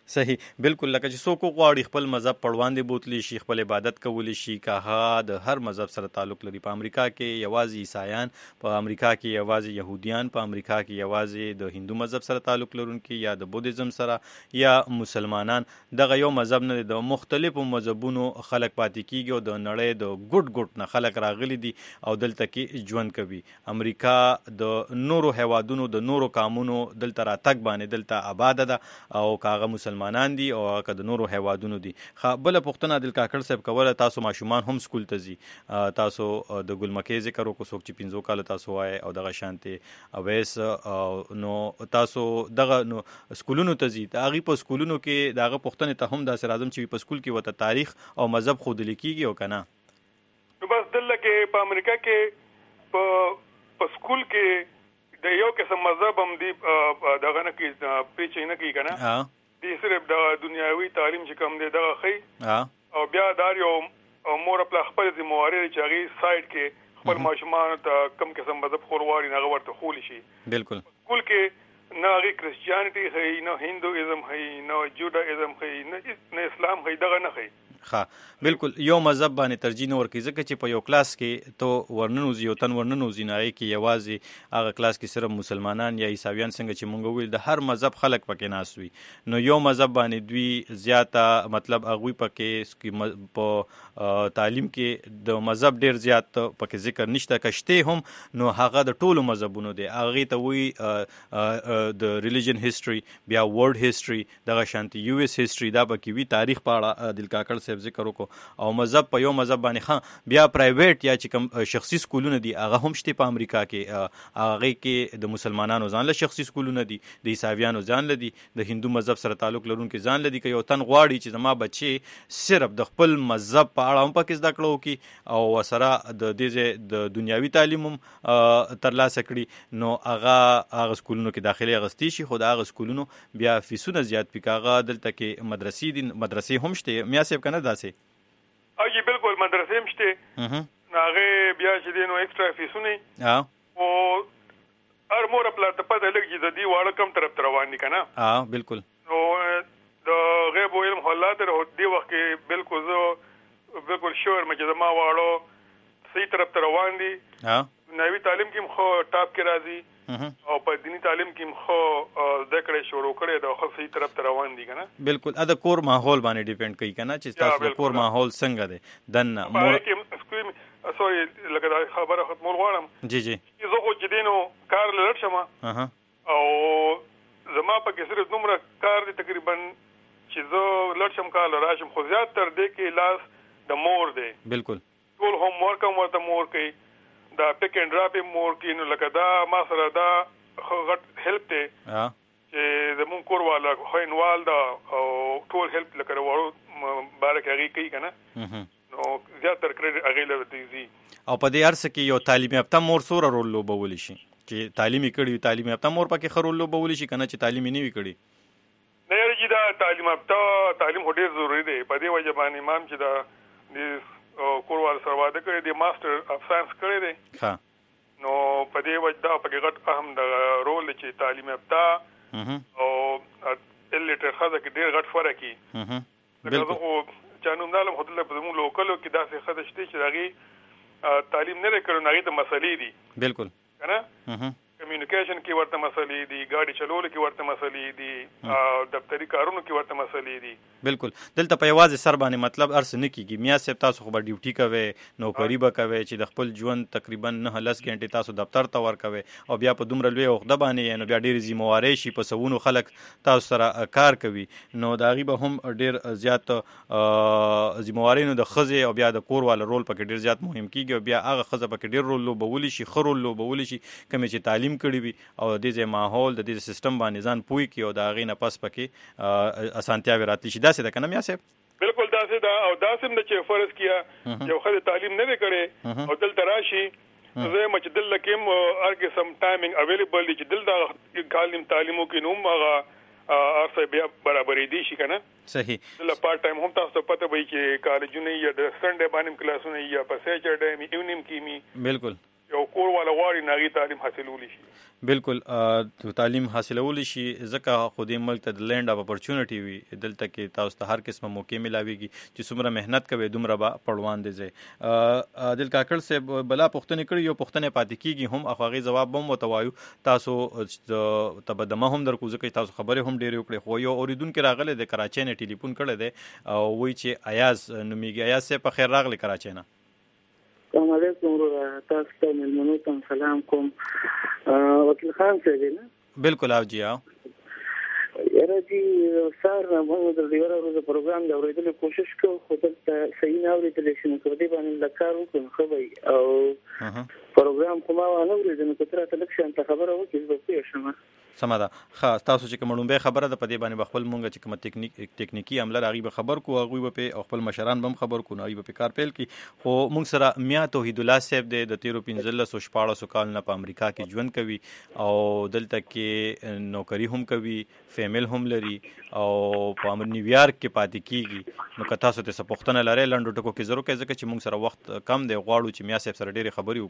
صحیح بالکل لکه چې څوک غواړي خپل مذهب پړواندې بوتلی شي خپل عبادت کولی شي که هغه د هر مذهب سره تعلق لري په امریکا کې یوازې عیسایان په امریکا کې یوازې يهوديان په امریکا کې یوازې د هندو مذهب سره تعلق لرونکي یا د بودیزم سره یا مسلمانان دغه یو مذهب نه د مختلفو مذهبونو خلک پاتې کیږي او د نړۍ د ګډ نه خلک راغلي دي او دلته کې ژوند کوي امریکا د نورو هیوادونو د نورو قومونو دلته راتګ باندې دلته آباد ده او کاغه مسلمانان دي او که د نورو هیوادونو دي بل پښتنه عادل کاکړ صاحب کوله تاسو ماشومان هم سکول ته ځي تاسو د ګلمکې ذکر وکړو څوک چې 15 کال تاسو وای او دغه شانته اویس نو تاسو دغه نو سکولونو ته ځي هغه په سکولونو کې دغه پښتنه ته هم داسې راځم چې په سکول کې وته تاریخ او مذهب خود لیکيږي او کنه نو بس دلته کې په امریکا کې په سکول کې د یو قسم مذهب هم دی دغه نه کې پیچې نه کې کنه دي صرف د دنیاوي تعلیم چې کوم دی دغه خي او بیا دار یو مور خپل خپل ذمہواری چې هغه سایت کې خپل ماشومان ته کم قسم مذهب خورواړي نه ورته خول شي بالکل سکول کې نه هغه کرسچیانټي هي نه هندویزم هي نه جوډایزم هي نه اسلام هي دغه نه هي ها بالکل یو مذهب باندې ترجیح نه ورکړي ځکه چې په یو کلاس کې تو ورننوزي او تن ورننوزي نه کې یوازې هغه کلاس کې صرف مسلمانان یا عیسایان څنګه چې مونږ ویل د هر مذهب خلک پکې ناسوي نو یو مذهب باندې دوی زیاته مطلب هغه پکې په تعلیم کې د مذهب ډیر زیات پکې ذکر نشته کشته هم نو هغه د ټولو مذهبونو دی هغه ته وی د ریلیجن هیستوري بیا ورډ هیستوري دغه شانتي یو اس هیستوري دا پکې وی تاریخ پاړه عادل کاکړ صاحب ذکر وکړو او مذهب په یو مذهب باندې خان بیا پرایویټ یا چې کوم شخصي سکولونه دي هغه هم شته په امریکا کې هغه کې د مسلمانانو ځان له شخصي سکولونه دي د عیسایانو ځان لدی د هندو مذهب سره تعلق لرونکي ځان لدی کې یو تن غواړي چې زما بچي صرف د خپل مذهب په اړه هم پکې زده کړو کی او سره د دې د دنیاوي تعلیم هم ترلاسه کړي نو هغه سکولونو کې داخلي غستی شي خو هغه سکولونو بیا فیسونه زیات پکاغه دلته کې مدرسې هم شته میاسب کنه داسې اجي بالکل مدرسې مشته هغه بیا چې دینو ایکسترا فیسونه او هر مور خپل ته پته لګي د دې واړه کم طرف روان دي کنه بالکل نو د غیب علم حالات له دې وخت کې بالکل بالکل شور مې د ما واړو صحیح طرف روان دي نوی تعلیم کې خو ټاپ کې راځي او په دینی تعلیم کې خو د کړه شروع کړي د خو صحیح طرف روان دي کنه بالکل دا کور ماحول باندې ډیپند کوي کنه چې تاسو کور ماحول څنګه دی دنه مور کې سوري لکه دا خبره ختمول غواړم جی زه خو جدينو کار لړ شم او زما په کې صرف دومره کار دي تقریبا چې زه لړ شم کار راشم خو زیات تر دې کې لاس د مور دی بالکل ټول هوم ورک هم ورته مور کوي دا پک اینڈ ډراپ مور کې نو لکه دا ما سره دا غټ هیلپ ته چې زمون کور والا خو انوال دا او ټول هیلپ لکه وړو بارک هغه کوي کنه نو زیات تر کړی هغه له دي او په دې ارسه کې یو تعلیمي یافته مور سره رول لوبول شي چې تعلیمي کړي تعلیمي یافته مور پکې خرول لوبول شي کنه چې تعلیمي نه وي کړي نه یی دا تعلیم یافته تعلیم هډیر ضروری دی په دې وجه باندې امام چې دا کوروال سره واده کړی دی ماستر اف ساينس کړی دی ها نو په دې وجه دا په غټ اهم د رول چې تعلیم یافته او الټر خزه کې ډیر غټ فرق کی بالکل چانو نالم خدله په موږ لوکلو کې داسې خزه شته چې هغه تعلیم نه لري نو هغه ته مسلې دي بالکل کنه کمیونیکیشن کې ورته مسلې دي ګاډي چلول کې ورته مسلې دي دفتری کارونو کې ورته مسلې دي بالکل دلته په یوازې سر باندې مطلب ارس نه کیږي میا صاحب تاسو خو به ډیوټي کوي نوکری به کوي چې د خپل ژوند تقریبا 9 غنټې تاسو دفتر ته ورکوي او بیا په دومره لوی عہده باندې نو بیا ډیر ذمہواری شي په سونو خلک تاسو سره کار کوي نو دا غي به هم ډیر زیات ذمہواری نو د خزه او بیا د کور والا رول پکې ډیر زیات مهم کیږي او بیا هغه خزه پکې ډیر رول لوبول شي خرول لوبول شي کوم چې تعلیم کړي وي او د دې ماحول د دې سیستم باندې ځان پوي کی او دا غي نه پس پکې اسانتیا وراتلی شي دا څه د کنه میا صاحب بالکل دا څه دا او دا سم چې فرض کیا یو خل تعلیم نه کړي او دل تراشي زه مچ دل لکم ارګه سم ټایمینګ اویلیبل چې دل دا تعلیمو کې نوم هغه ارسه بیا برابرې دي شي کنه صحیح دل پارت ټایم هم تاسو پته وي چې کالجونه یا د سنډه باندې کلاسونه یا په سیچرډه می ایونیم کې می بالکل یو کور والا غواړي ناغي تعلیم حاصلول شي. بالکل تعلیم حاصلول شي ځکه خو دې ملک ته د لینډ اف اپورچونټي وي دلته کې تاسو ته هر قسمه موقع ملاويږي چې څومره مهنت کوي دومره به پړوان دي زه عادل کاکړ صاحب بلا پښتنه کړی یو پښتنه پاتې کیږي هم اخواغي جواب هم وتوایو تاسو تبدمه هم درکو ځکه تاسو خبره هم ډیر وکړي خو یو اوریدونکو راغله د کراچۍ نه ټلیفون کړی دی او وایي چې ایاز نومیږي ایاز صاحب په خیر راغلی کراچۍ نه. السلام علیکم ورور تاسو ته ملمنو ته سلام کوم وکیل خان صاحب نه بالکل او جی یاره جی سار موږ د ډیره ورځې پروګرام دا ورېدل کوشش کوو خو ته صحیح نه ورېدل شي نو کړي باندې لکار وکړو خو به او پروګرام کومه نه ورېدل نو تر ته لکه شانته خبره وکړي زه پوه شم سمه ده خاص تاسو چې کومه خبره ده په دې باندې خپل مونږ چې کومه ټیکنیکی عمله راغي به خبر کو هغه به خپل مشران بم خبر کو نه به کار پیل کی خو مونږ سره میا توحید الله صاحب د 1315 کال نه په امریکا کې ژوند کوي او دلته کې نوکری هم کوي فیمل هم لري او په نیویارک کې پاتې کیږي نو که تاسو ته سپوښتنه لرئ لنډو ټکو کې ضرور کوي ځکه چې مونږ سره وخت کم دی غواړو چې میا صاحب سره ډېرې خبرې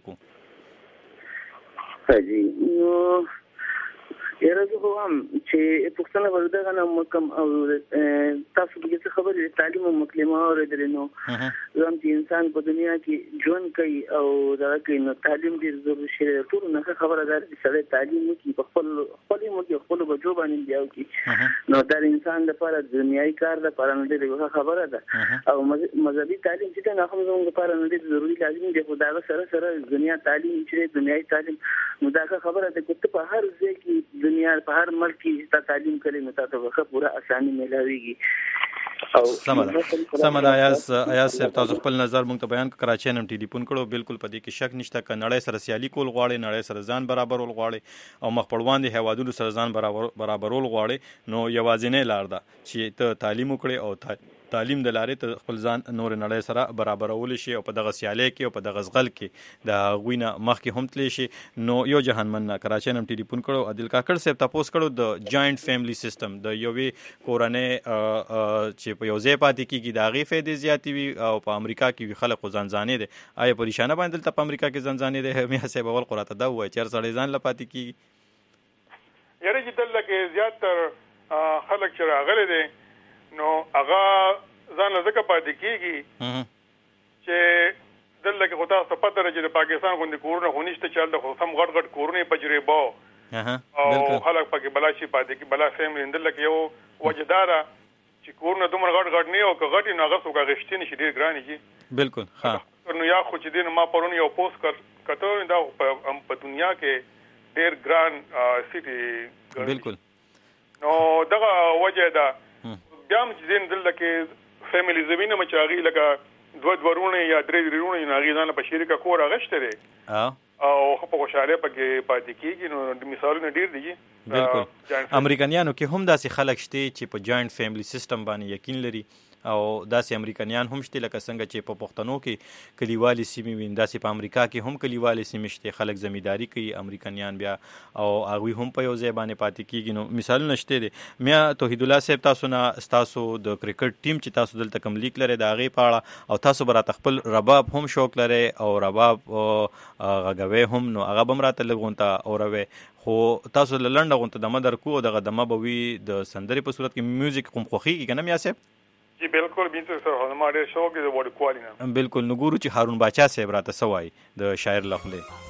وکړو. حاجی نو یاره زه خو هم چې پښتنه ورده غنم کم او تاسو به څه خبرې تعلیم او مکلمه اورېدل نو زم چې انسان په دنیا کې ژوند کوي او دا کوي نو تعلیم ډېر ضروري شی دی ټول نه خبره ده چې سړی تعلیم وکړي په خپل بچو باندې بیا وکړي نو دا انسان لپاره دنیاي کار ده پر نه ډېر خبره ده او مذهبي تعلیم چې نه هم زموږ لپاره نه ډېر ضروري لازم دی خو دا سره دنیا تعلیم چې دنیاي تعلیم نو دا خبره ده چې په هر ځای کې دنیا په هر ملک کې تا تعلیم کړي نو تاسو به پوره اساني ملاويږي او سم ده ایاز صاحب تاسو خپل نظر مونږ ته بیان کراچۍ نم ټلیفون کړو بالکل په دې کې شک نشته ک نړۍ سره سیالي کول غواړي نړۍ سره ځان برابرول غواړي او مخ پړوان دي هوادونو سره ځان برابرول غواړي نو یوازینۍ لار ده چې ته تعلیم وکړي او تعلیم د لارې ته خپل ځان نور نړۍ سره برابرول شي او په دغه سیالۍ کې او په دغه ځغل کې د غوینه مخکې هم تلی شي نو یو جهانمن کراچۍ نم ټلیفون کړو عادل کاکړ صاحب تاسو کړو د جاینټ فیملی سیستم د یوې کورنۍ چې په یو ځای پاتې کیږي د هغې فایدې زیاتې وي او په امریکا کې وي خلک خو ځانځانې دي آیا پریشانه باندې دلته په امریکا کې ځانځانې دي میا صاحب اول خو راته دا ووایي چې هر سړی ځان له پاتې کیږي یاره چې دلته کې زیاتره خلک چې راغلي دي نو هغه ځان له ځکه پاتې کیږي چې دلته کې خو تاسو ته پته ده چې د پاکستان غوندې کورونه خو نشته چې هلته خو سم غټ غټ کورونه تجربه او خلک پکې بلا شي پاتې کې بلا فیملی دلته کې یو وجه دا ده چې کورونه دومره غټ غټ نه او که غټ نه هغه څوک اخیستې نشي ډېر ګرانې شي بالکل ها نو یا خو چې دی نو ما پرون یو پوسټ کته دا په دنیا کې ډېر ګران سیټي بالکل نو دغه وجه ده بیا هم چې دی دلته کې فیملی زمینه مچاغي لکه دوه ورونه یا درې ورونه نه غیزانه په شریکه کور اغشته دي او په خوشاله پکې پاتې کیږي نو مثالونه ډیر دي بالکل امریکایانو کې هم داسې خلک شته چې په جاینټ فیملی سیستم باندې یقین لري او داسې امریکایان هم شته لکه څنګه چې په پښتنو کې کلیوالي سیمې وین داسې په امریکا کې هم کلیوالي سیمې شته خلک زمینداری کوي امریکایان بیا او هغه هم په یو ځای باندې پاتې کیږي نو مثالونه شته دي میا توحید الله صاحب تاسو د کرکټ ټیم چې تاسو دلته کوم لیک لري د هغه پاړه او تاسو برات خپل رباب هم شوق لري او رباب غږوي هم نو هغه بم راته لګونته اوروي خو تاسو لنډه غونته د مدر کو دغه دمه بوي د سندري په صورت کې میوزیک کوم خوخي کنه میا صاحب جی بالکل بینته سره ما ډېر شوق دی وړ کوالي نه بالکل نو ګورو چې هارون باچا صاحب راته سوای د شاعر لخلې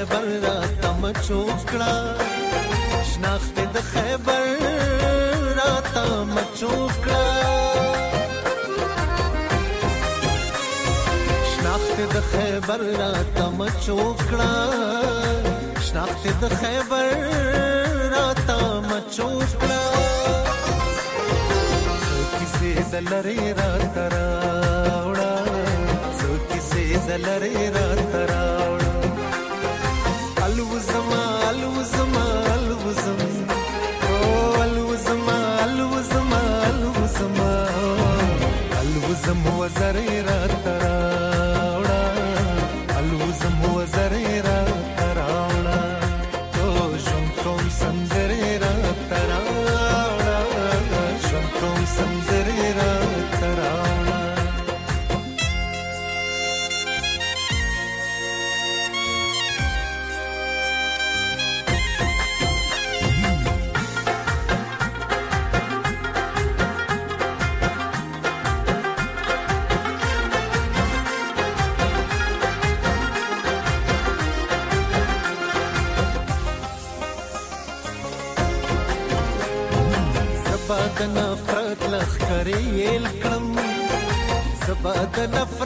خیبر را تم چوکړه شناخت د خیبر را تم چوکړه شناخت د خیبر را تم چوکړه شناخت د خیبر را تم چوکړه کیسه دلری را تراوړه کیسه دلری را تراوړه الوزما الوزما الوزم او الوزما الوزما الوزما الوزم وزری را تراوړه الوزم وزری را تراوړه تو ژوند کوم سندرې را تراوړه ژوند کوم سندرې را تراوړه زباد نفرت لخکری یل کړم زباد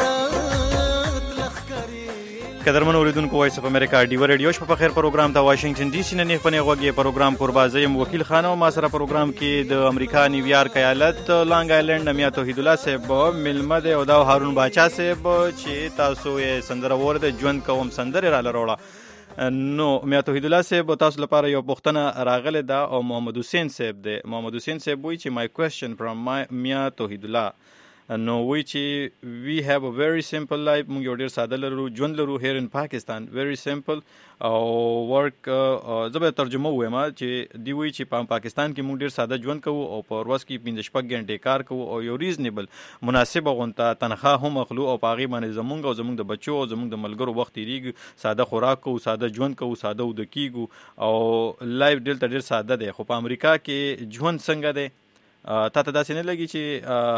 نفرت لخکری. قدرمن اوریدونکو وایس اف امریکا ډیو ریډیو شپه په خیر پروګرام ته واشنگټن ډي سي نه خپنه غوږی پروګرام قربازیم وکیل خانه او ما سره پروګرام کې د امریکا نیویارک ایالت لانګ آیلند نمیا توحید الله صاحب ملمد او دا هارون باچا صاحب چې تاسو یې سندره ورده ژوند کوم سندره را لروړه. نو میا توحید الله صاحب تاسو لپاره یو پوښتنه راغله دا او محمد حسین صاحب دی. محمد حسین صاحب وایي چې my question from میا توحید الله نو وایي چې we have a very simple life موږ یو ډېر ساده لرو ژوند لرو here in Pakistan very simple او work زه به ترجمه ووایم چې دی وایي چې په پاکستان کې موږ ډېر ساده ژوند کوو او په ورځ کې 5-6 غنټې کار کوو او یو ریزنیبل مناسبه غونته تنخواه هم اخلو او په هغې باندې زمونږ او زمونږ د بچو او زمونږ د ملګرو وخت تېرېږي ساده خوراک کوو ساده ژوند کوو ساده اوده کېږو او لایف دلته ډېر ساده دی. خو په امریکا کې ژوند څنګه دی تا ته داسې نه لګي چې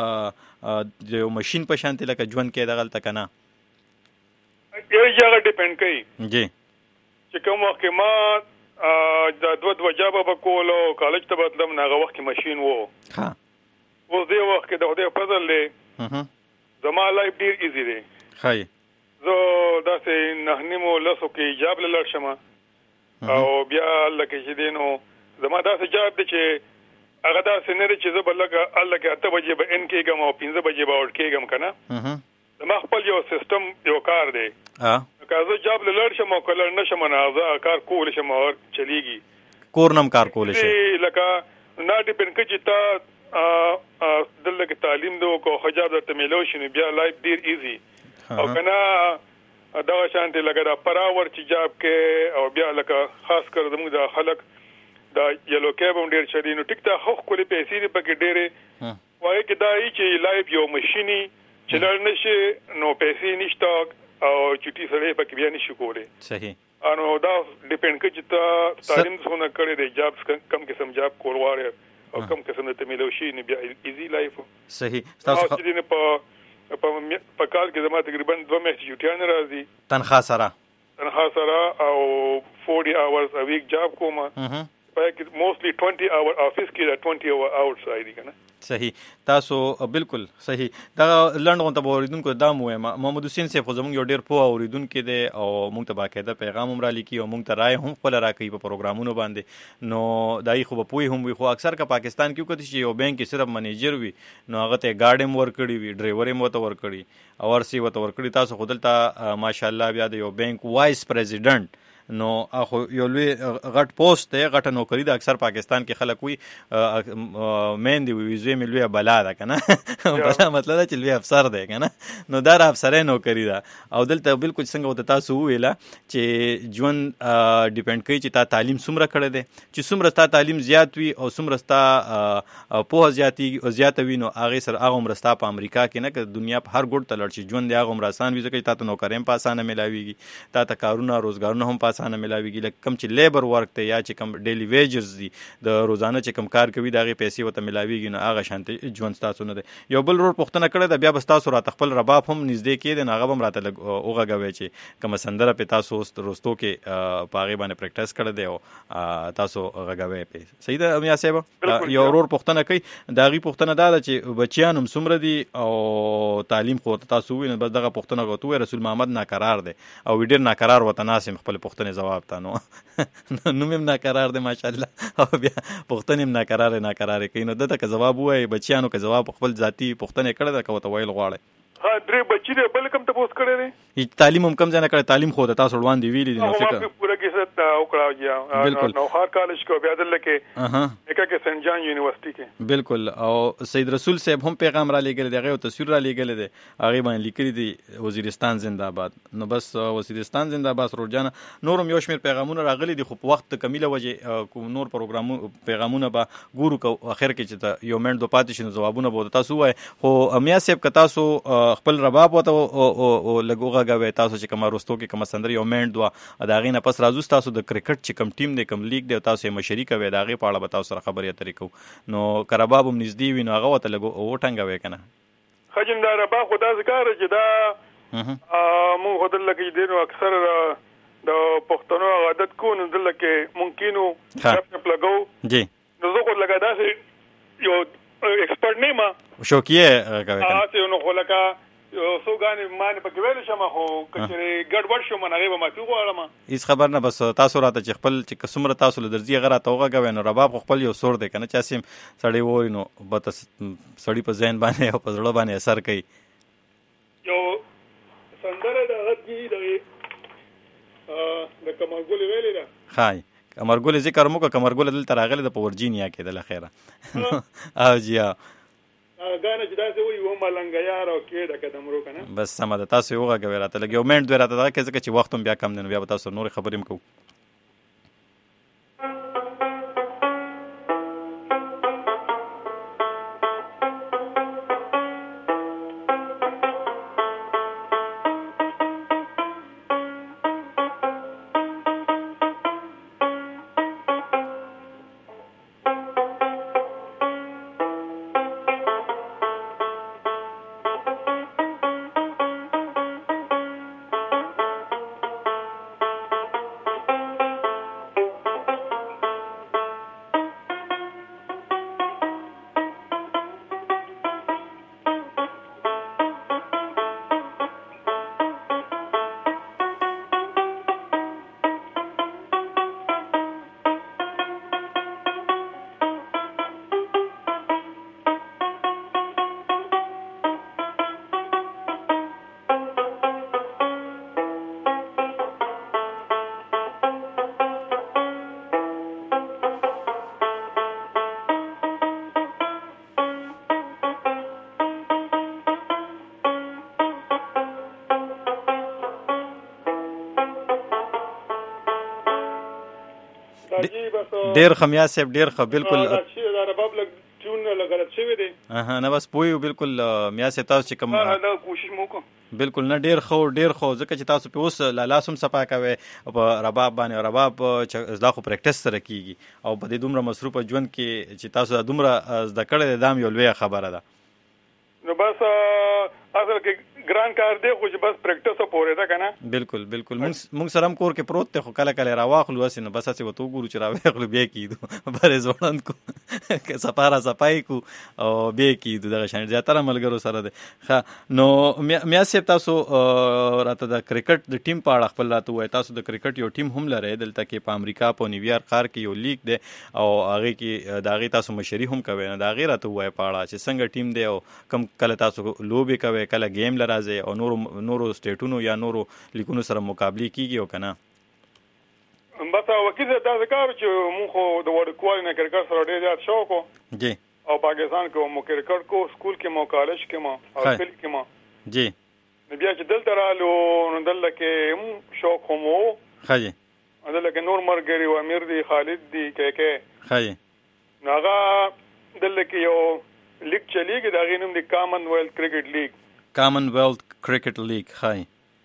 د یو ماشین په شانتې لکه ژوند کې دغلته که نه یو جګه ډیپینډ کوي جی چې کوم وخت کې ما د دوه جابه به کول او کالج ته به تلم نو هغه وخت کې ماشین و ها اوس دې وخت کې د خدای فضل دی زما لایف ډېر ایزي دی ښایي زه داسې 9:30 کې جاب له لاړ شم او بیا الله کې چې دی نو زما داسې جاب دی چې هغه داسې نه دی چې زه به لکه الله کې 8 بجې به ان کېږم او 15 بجې به آوټ کېږم که نه زما خپل یو سیستم یو کار دی که زه جاب له لاړ شم او که لاړ نه شم نو زه کار کولی شم او چلیږي کور نم کار کولی شي لکه نه ډیپینډ کوي چې تا دلته کې تعلیم دی او که حجاب درته میلو شي نو بیا لایف ډېر ایزي او که نه دغه شانتې لکه دا پراور چې جاب کې او بیا لکه خاص کر زموږ د خلک دا یلو کیب هم ډېر چلی نو ټیک ته خو ښکلې پیسې دي پکې ډېرې وایي کې دا وي چې لایف یو مشیني چې لاړ نه شي نو پیسې نشته او چټي سړی پکې بیا نشي کولی صحیح نو دا ډیپینډ کوي چې ته تعلیم څونه کړی دی جاب کم قسم جاب کول غواړې او کم قسم درته میلو شي نو بیا ایزي لایف صحیح تاسو په کال کې زما تقریبا 2 میاشتې چوټیانې راځي تنخواه سره او 40 hours a week جاب کوم mostly 20 hour office کې دا 20 hour outside دی کنه صحیح تاسو بالکل صحیح دا لنډ غونته به اوریدونکو دا مو وایم محمد حسین صاحب خو زموږ یو ډېر پوه اوریدونکی دی او موږ ته باقاعده پیغام هم رالیکي او موږ ته رایې هم خپله راکوي په پروګرامونو باندې نو دای خو به پوه هم وي خو اکثر که پاکستان کې وکړي چې یو بینک کې صرف منیجر وي نو هغه ته ګاډ هم ورکړي وي ډرایور هم ورته ورکړي او ارسي ورته ورکړي تاسو خو دلته ماشاءالله بیا د یو بینک وایس پریزیډنټ نو اخو یو لوی غټ پوسټ دی غټه نوکری ده اکثر پاکستان کې خلک وي مین دی وي زوی مې لوی بلا ده که نه بلا مطلب ده چې لوی افسر دی که نه نو دا افسرۍ نوکري ده او دلته بالکل څنګه ورته تاسو وویله چې ژوند ډیپینډ کوي چې تا تعلیم څومره کړی دی چې څومره ستا تعلیم زیات وي او څومره ستا پوهه زیاته وي نو هغې سره هغه عمره ستا په امریکا کې نه که دنیا په هر ګوټ ته لاړ شي ژوند د هغه عمره اسان وي ځکه چې تا ته نوکرۍ هم په اسانه میلاویږي تا ته کارونه روزګارونه هم په کسانه ملاويږي لکه کم چې لیبر ورک ته یا چې کم ډیلی ویجز دي د روزانه چې کم کار کوي دغه پیسې وته ملاويږي نو هغه شانتي ژوند تاسو نه دی. یو بل ور پښتنه کړه د بیا بس تاسو را خپل رباب هم نږدې کې د ناغه هم راته اوغه غوي چې کوم سندره په تاسو روستو کې پاغي باندې پریکټیس کړه دی او تاسو غوي په صحیح ده امیا صاحب یو ور پښتنه کوي داغي پښتنه دا چې بچیان هم سمره دي او تعلیم خو تاسو وینئ بس دغه پښتنه غوتو رسول محمد ناقرار دی او ډیر ناقرار وته ناسم خپل پښتنه جواب تا نو نو مم ناقرار دی ماشاءالله او بیا پښتنه ناقرار کینو دته جواب وای بچیانو که جواب خپل ذاتی پښتنه کړه دا کوته ویل غواړي. ها درې بچی دې بل کوم تاسو کړی دی تعلیم هم کم ځای نه کړی تعلیم خو تاسو وړاندې ویلي دي نو فکر پورا کې ست وکړاو یا نو هر کالج کو بیا دل کې اها کې سنت جان یونیورسيټي کې بالکل او سید رسول صاحب هم پیغام را لګل دی هغه تصویر را لګل دی هغه باندې لیکلي دي وزیرستان زنده‌باد نو بس وزیرستان زنده‌باد روزانه نورم یو شمیر پیغامونه راغلي دي خو په وخت کمیله وجه کوم نور پروګرامونه پیغامونه به ګورو کو اخر کې چې یو منټ دو پاتې شنو جوابونه به تاسو وای خو امیا صاحب ک تاسو خپل رباب وته او لګوغه غوي تاسو چې کوم روستو کې کوم سندر یو منټ دوا داغې نه پس راځو تاسو د کرکټ چې کوم ټیم دی کوم لیگ دی تاسو مشري کوي داغې پاړه به تاسو سره خبرې اترې کو نو کرباب هم نږدې وي نو هغه وته لګو او ټنګوي کنه خجن دا رباب خدا ذکر چې دا مو خدل لکه دې نو اکثر د پښتنو عادت کو نو دل کې ممکنو خپل لګو جی نو زه خو لګا دا یو ایکسپرټ نه ما شوکیه کوي تاسو نو خو لکه سو غانې مان په کې ویل شمه خو کچره ګډوډ شو منغه به ما پیغو غواړم هیڅ خبر نه بس تاسو راته چې خپل چې قسمره تاسو له درځي غره توغه غوي نو رباب خپل یو سور دی کنه چا سیم سړی وای نو بت سړی په ذهن باندې او په زړه باندې اثر کوي یو سندره د غږی د کمرګول ویلې ده خای کمرګول ذکر مو کمرګول دل تراغله د پورجینیا کې د لخيره او جیا غانه چې تاسو وی و ملنګ یار او کې د قدم رو کنه بس سم ده تاسو یو غوي راته لګیو منټ دوی راته دا کې چې وخت بیا کم نه بیا تاسو نور خبرې مکو ډیر خمیا صاحب ډیر خ بالکل دا رباب لګ ټون لګلت شوی دی نه بس پوي بالکل میا سه تاسو چې کوم دا کوشش مو کوم بالکل نه ډیر خو ځکه چې تاسو په اوس لاسم صفا کوي په رباب باندې رباب چې زدا خو پریکټیس سره کیږي او په دې دومره مصروف ژوند کې چې تاسو دومره زده کړې دام یو لوی خبره ده نو بس اصل کې ګران کار دی خو چې بس پریکټیس پورې ده کنه بالکل موږ سره هم کور کې پروت ته خو کله راواخلو اسنه بس اسه وته وګورو چې راوخلو بیا کیدو بره ځوړند کو که سپارا صفای کو او بیا کیدو دغه شان زیاتره ملګرو سره ده نو میا سه تاسو راته د کرکټ د ټیم په اړه خپل راته وای تاسو د کرکټ یو ټیم هم لرئ دلته کې په امریکا په نیویارک ښار کې یو لیگ دی او هغه کې داغه تاسو مشري هم کوي نه داغه راته وای په اړه چې څنګه ټیم دی او کم کله تاسو لوبي کوي کله گیم لرازي او نورو سټیټونو یا نورو لیکونو سره مقابله کیږي او کنه بس وکیل دا ذکر چې مونږ خو د وړ کوال نه کرکټ سره ډیر زیات شوق کو جی او پاکستان کې مو کرکټ کو سکول کې مو کالج کې مو او کلی کې مو جی بیا چې دلته رالو نو دلته کې شوق مو خاجي دلته کې نور مرګري او امیر دی خالد دی کې خاجي ناغه دلته کې یو لیگ چلیږي دا غینم دی کامن ویلث کرکټ لیگ کامن ویلث کرکټ لیگ خای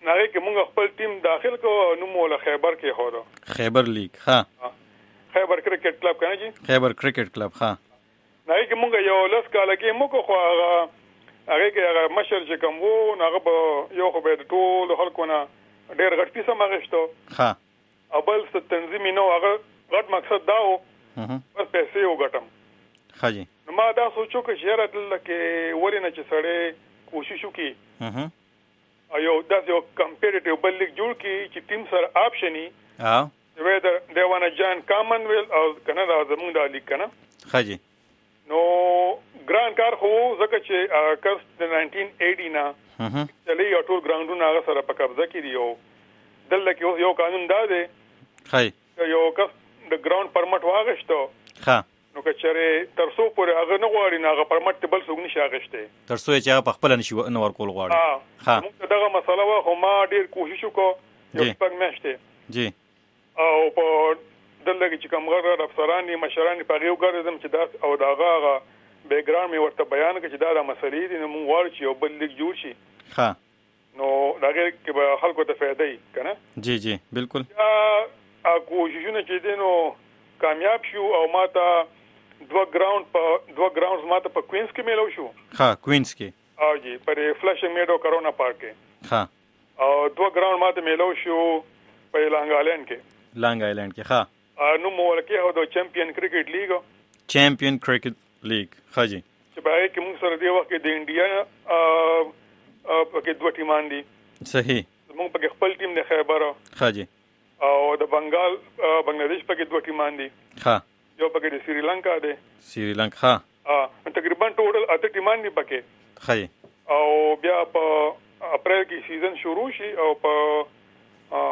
ناغه کې موږ خپل ټیم داخل کو نو مولا خیبر کې هو خیبر لیگ ها خیبر کرکټ کلب کنه جی خیبر کرکټ کلب ها ناغه کې موږ یو لس کال کې موږ خو هغه کې مشر چې کوم وو ناغه یو خو به ټول خلکو نه ډېر غټ پیسه مغشتو ها اول ست تنظیمي نو هغه غټ مقصد دا و بس پیسې وګټم ها جی نو ما دا سوچو چې شهر دلته کې ولې نه چې سړی کوشش وکړي یو داس یو کمپیټیټیو بل لیگ جوړ کی چې ټیم سره آپشنی whether they want to join Commonwealth او کنه دا زموږ د لیگ کنه خاجي نو ګران کار خو زکه چې کس د 1980 نه چلی یو ټول ګراوندونه هغه سره په قبضه کې دی یو دلته کې یو قانون دا دی خای یو کس د ګراوند پرمټ واغښتو ها نو کچره ترسو پورې هغه نه غواړي نه هغه پرمټ بل څوک نشي اغشته ترسو چې هغه په خپل نشي نو ورکول غواړي ها موږ دغه مسله وا خو ما ډیر کوشش وکړ یو پک مشته جی او په دلته چې کوم غره افسران دي مشران په غيو ګرځم چې دا او داغه بیک گراوند می ورته بیان کړ چې دا مسلې دي نو موږ غواړو چې یو بل لیگ جوړ شي ها نو داګه کې به خلکو ته فائدې کنه جی جی بالکل کوششونه چې دي نو کامیاب شو او ماته دوه ګراوندز ماته په کوینز کې ملو شو ها کوینز کې او جی پر فلشنګ میډو کرونا پارک کې ها او دوه ګراوند ماته ملو شو په لانګ آیلند کې ها نو مولکه هو د چمپیون کرکټ لیګ چمپیون کرکټ لیګ ها جی چې باید کې موږ سره دی وخت د انډیا پکې دوه ټیمان دي صحیح موږ پکې خپل ټیم د خیبر ها جی او د بنگلاديش پکې دوه ټیمان دي ها یو پکې د سریلانکا دی سریلانکا تقریبا ټوټل 8 ټیمان دي پکې خای او بیا په اپریل کې سیزن شروع شي او په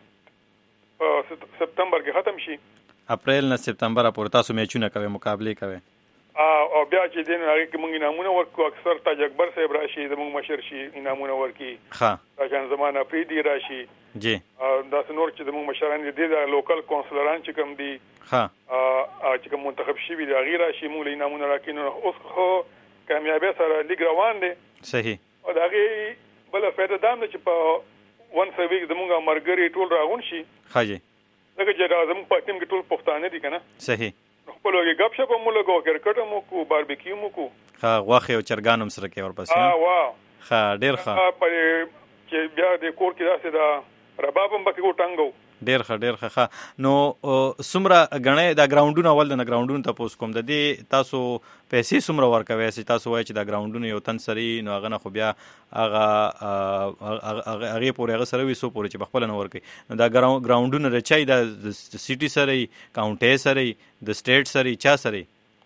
سپتمبر کې ختم شي اپریل نه سپتمبر پورې تاسو میچونه کوي مقابله کوي او بیا چې دین هغه کې موږ نمونه ورکو اکثر تاج اکبر صاحب راشي زموږ مشر شي نمونه ورکی ها راجان زمانہ فریدي راشي جی دا څنور چې زموږ مشران دي د لوکل کونسلران چې کوم دي ها چې کوم منتخب شي د غیر راشي موږ نمونه راکینو اوس خو کامیابی سره لیګ روان دي صحیح او دا غي بل فائدہ دام چې په ون سویک زموږ مرګري ټول راغون شي ها جی دغه چې زموږ په ټیم کې ټول پښتانه دي کنه صحیح خپل وګي غب شپ مو لګو کرکټ مو کو باربیکیو مو کو ها واخه او چرګانم سره کې ورپسې واه ها ډیر ښه په چې بیا د کور کې داسې دا ربابم بکې وټنګو ډیر ښه نو سمره غنې دا ګراوندونه ول د ګراوندونو تاسو کوم د دې تاسو پیسې سمره ورکوي چې تاسو وایي چې دا ګراوندونه یو تن سری نو هغه نه خو بیا هغه پورې هغه سره وسو پورې چې بخپل نه ورکي نو دا ګراوندونه رچای د سټي سره کاونټي سره د سټیټ سره چا سره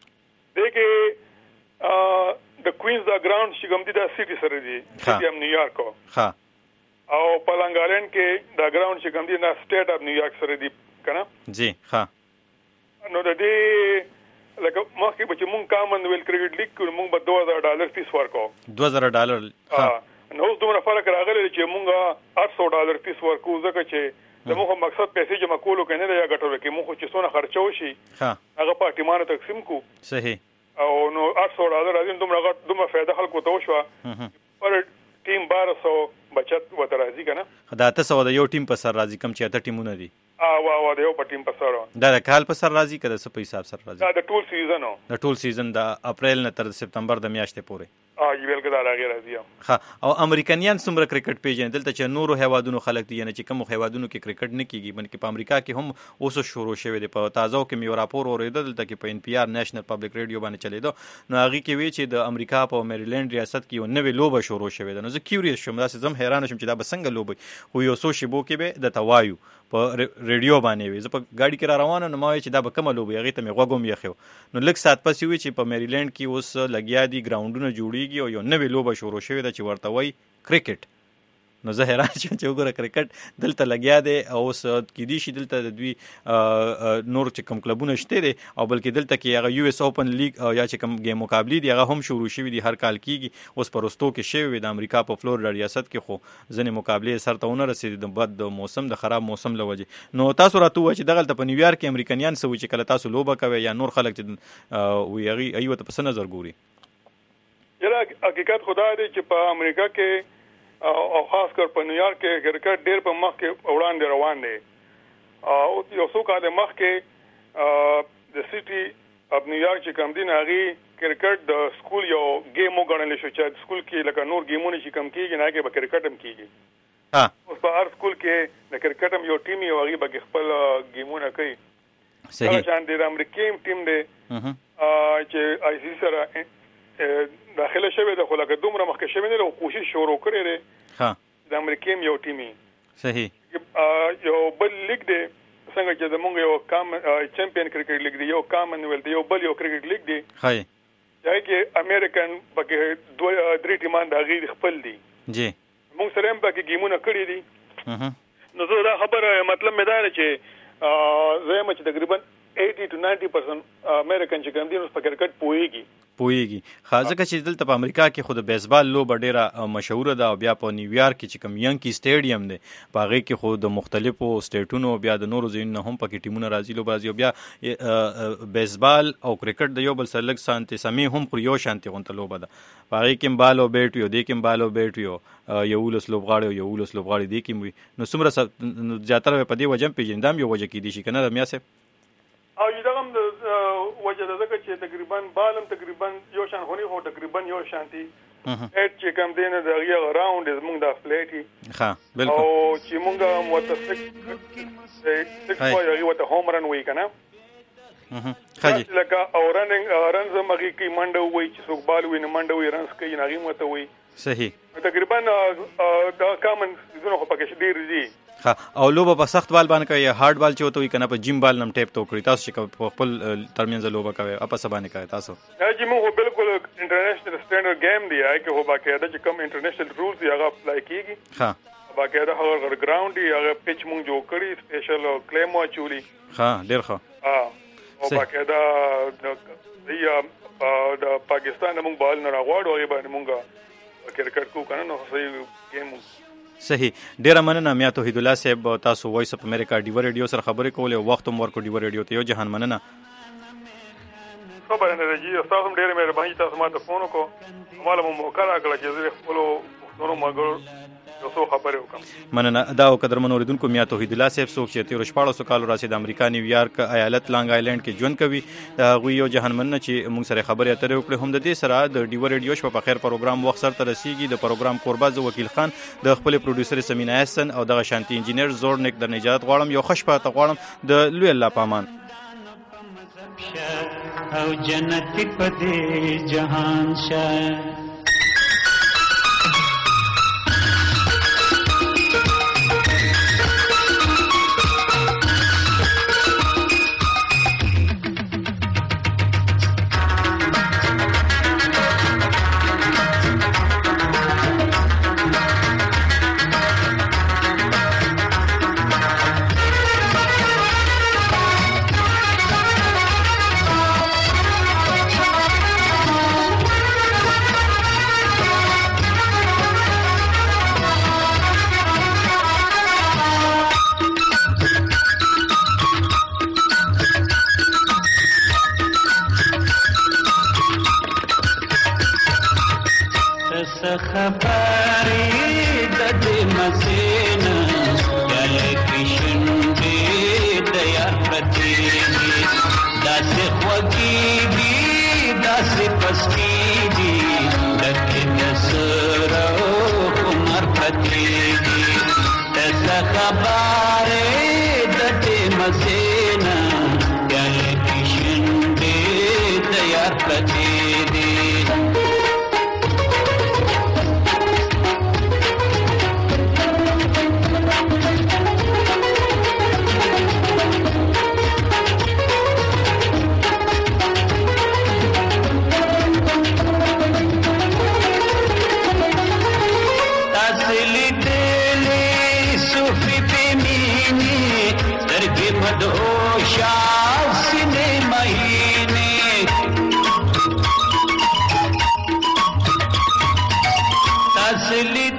دغه د کوینز دا ګراوند چې کوم دي د سټي سره دي سټي اف نیویارک ها او په لانګالند کې دا ګراوند چې کوم دي نه سټیټ اف نیویارک سره دي کنه جی ها نو د دې لکه مخکې چې مونږ کامن ویل کرکټ لیګ کې مونږ به $2000 فیس ورکو $2000 ها نو اوس دومره فرق راغلی چې مونږ $800 فیس ورکو ځکه چې زموږ مقصد پیسې جمع کولو کنه یا غټول کې مونږ چې څونه خرچو شي ها هغه په ټیمانو تقسیم کو صحیح او نو $800 راځي دومره فائدہ خلکو ته وشو پر ټیم 1200 بچت وته راځي کنه دا تاسو د یو ټیم په سر راځي کم چې اته ټیمونه دي واه د یو په ټیم په سر دا د کال په سر راځي کله څه په حساب سر راځي دا د ټول سیزن د اپریل نه تر سپتمبر د میاشتې پورې یې ویل کدا راځي ها او امریکایان څومره کرکټ پیژنې دلته چې نورو هیوادونو خلک دي نه چې کوم هیوادونو کې کرکټ نه کیږي بلکې په امریکا کې هم اوس شروع شوی دی په تازه کې مې راپور اوریدل دلته کې په NPR نېشنل پبلک ریډیو باندې چلیدو نو هغه کې وی چې د امریکا په میریلند ریاست کې یو نوې لوبه شروع شوې ده نو زه کیوریس شوم دا زم حیران شوم چې دا بسنګ لوبه خو یو سو شیبو کې به د توایو په ریډیو باندې وي زه په گاډي کې را روانه نو ما چې دا به کومه لوبه هغه ته مې غوګم یخو نو لږ سات پسې وی چې په میریلند کې اوس لګیا دي ګراوندونه جوړیږي او یو نوې لوبه شروع شوې ده چې ورته وای کرکټ نو زه حیران شوم چې وګوره کرکټ دلته لګیا دی او اوس کې دي شي دلته د دوی نور چې کوم کلبونه شته دي او بلکې دلته کې هغه US اوپن لیگ یا چې کوم گیم مقابله دي هغه هم شروع شوی دي هر کال کیږي اوس پرستو کې شوی د امریکا په فلوریډا ریاست کې خو ځنې مقابله سره ته ونه رسیدي د بد موسم د خراب موسم لوجه نو تاسو راته وایي چې دغه په نیویارک کې امریکایان سوي چې کله تاسو لوبه کوي یا نور خلک چې وی ایوه ته په نظر ګوري یره حقیقت خدا دې چې په امریکا کې او خاص کر په نیویارک کې کرکټ ډېر په مخ کې وړاندې روان دی. او یو څو کاله مخکې د سټي اف نیویارک چې کوم دین هغه کرکټ د سکول یو گیم وګڼل شو چې سکول کې لکه نور گیمونه چې کم کیږي نه کې به کرکټ هم کیږي. اوس په هر سکول کې د کرکټ هم یو ټیم یو هغه به خپل گیمونه کوي. صحیح. چې د امریکای ټیم دی چې آی سی سره داخله شوی د خلک دومره مخکې شوی نه او کوشش شروع کړی دی د امریکای یو ټیمي. صحیح. یو بل لیگ دی څنګه چې زمونږ یو چمپیون کرکټ لیگ دی, یو کامن ویلت, یو بل یو کرکټ لیگ دی هغه کې امریکن پکې دوه درې ټیمان د هغې خپل دي جی موږ سره هم پکې گیمونه کړي دي. نو زه دا خبره مطلب مې دا دی چې زه یم چې تقریبا 80 to 90% امریکن چې کوم دي نو په کرکټ پوهیږي. خاصه چې دلته په امریکا کې خود بیسبال لوبه ډیره مشهوره ده او بیا په نیویارک کې چې کوم ینکی سټیډیم دی په هغه کې خود مختلفو سټیټونو بیا د نورو ځایونو هم پکې ټیمونه راځي لوبه راځي. بیا بیسبال او کرکټ د یو بل سره لږ سانتي سمې هم خو یو شانتي غونته لوبه ده. په هغه کې بال او بیټ یو دی کې بال او بیټ یو لس لوبغاړي او یو لس لوبغاړي دی کې وي. نو څومره زیاتره په دې وجه پیژندم یو وجه کې دي شي کنه د میاسه او یو دغه وجه ده چې تقریبا بالم تقریبا یو شان هونی هو تقریبا یو شانتي اټ چې کوم دینه د یو راوند زمونږ د فلیټي بالکل او چې مونږه متفق یو وته هوم رن وی کنه لکه او رنز مغي کی منډه وی چې څوک بال ویني منډه وی رنز کوي نغي مته وی. صحیح. تقریبا دا کامن زونه خو پکې ډیر دي. او لوبه په سخت بال باندې کوي هارد بال چې وته وي کنه په جیم بال نم ټیپ تو کړی تاسو چې خپل ترمنځ لوبه کوي اپ سبانه کوي تاسو چې موږ بالکل انټرنیشنل سټانډرډ گیم دی هغه هو باقاعده چې کوم انټرنیشنل رولز دی هغه اپلای کیږي باقاعده هغه ګراوند دی هغه پیچ موږ جوړ کړی سپیشل کلیم واچولي ډیر ښه او باقاعده د پاکستان موږ بال نه راغواړو هغه باندې موږ کرکټ کو کنه نو صحیح گیم. صحیح. ډیره مننه میا توحید الله صاحب تاسو وایس اپ امریکا ډیو ریډیو سره خبرې کولې وخت هم ورکو ډیو ریډیو ته یو جهان مننه. خبره نه راځي تاسو هم ډیره مهرباني تاسو ما ته فون وکړو ماله مو موقع راکړه چې زه خپل نورو مګر یو خبرې وکم. مننه دا او قدرمن اوریدونکو میا توحید الله صاحب څوک چې 14 کال راځي د امریکا نیویارک ایالت لانګ آیلند کې ژوند کوي غوي یو جهان مننه چې موږ سره خبرې اترې وکړې. هم د دې سره د ډیو ریډیو شپه په خیر پروګرام وخت سره رسیدي. د پروګرام قرباز وکیل خان د خپل پروډوسر سمینا حسن او د شانتي انجینیر زور نیک د نجات غواړم یو خوش پاته غواړم د لوی الله پامان او جنت په دې جهان شه.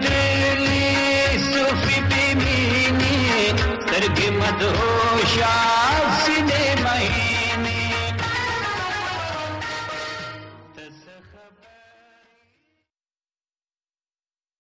Shah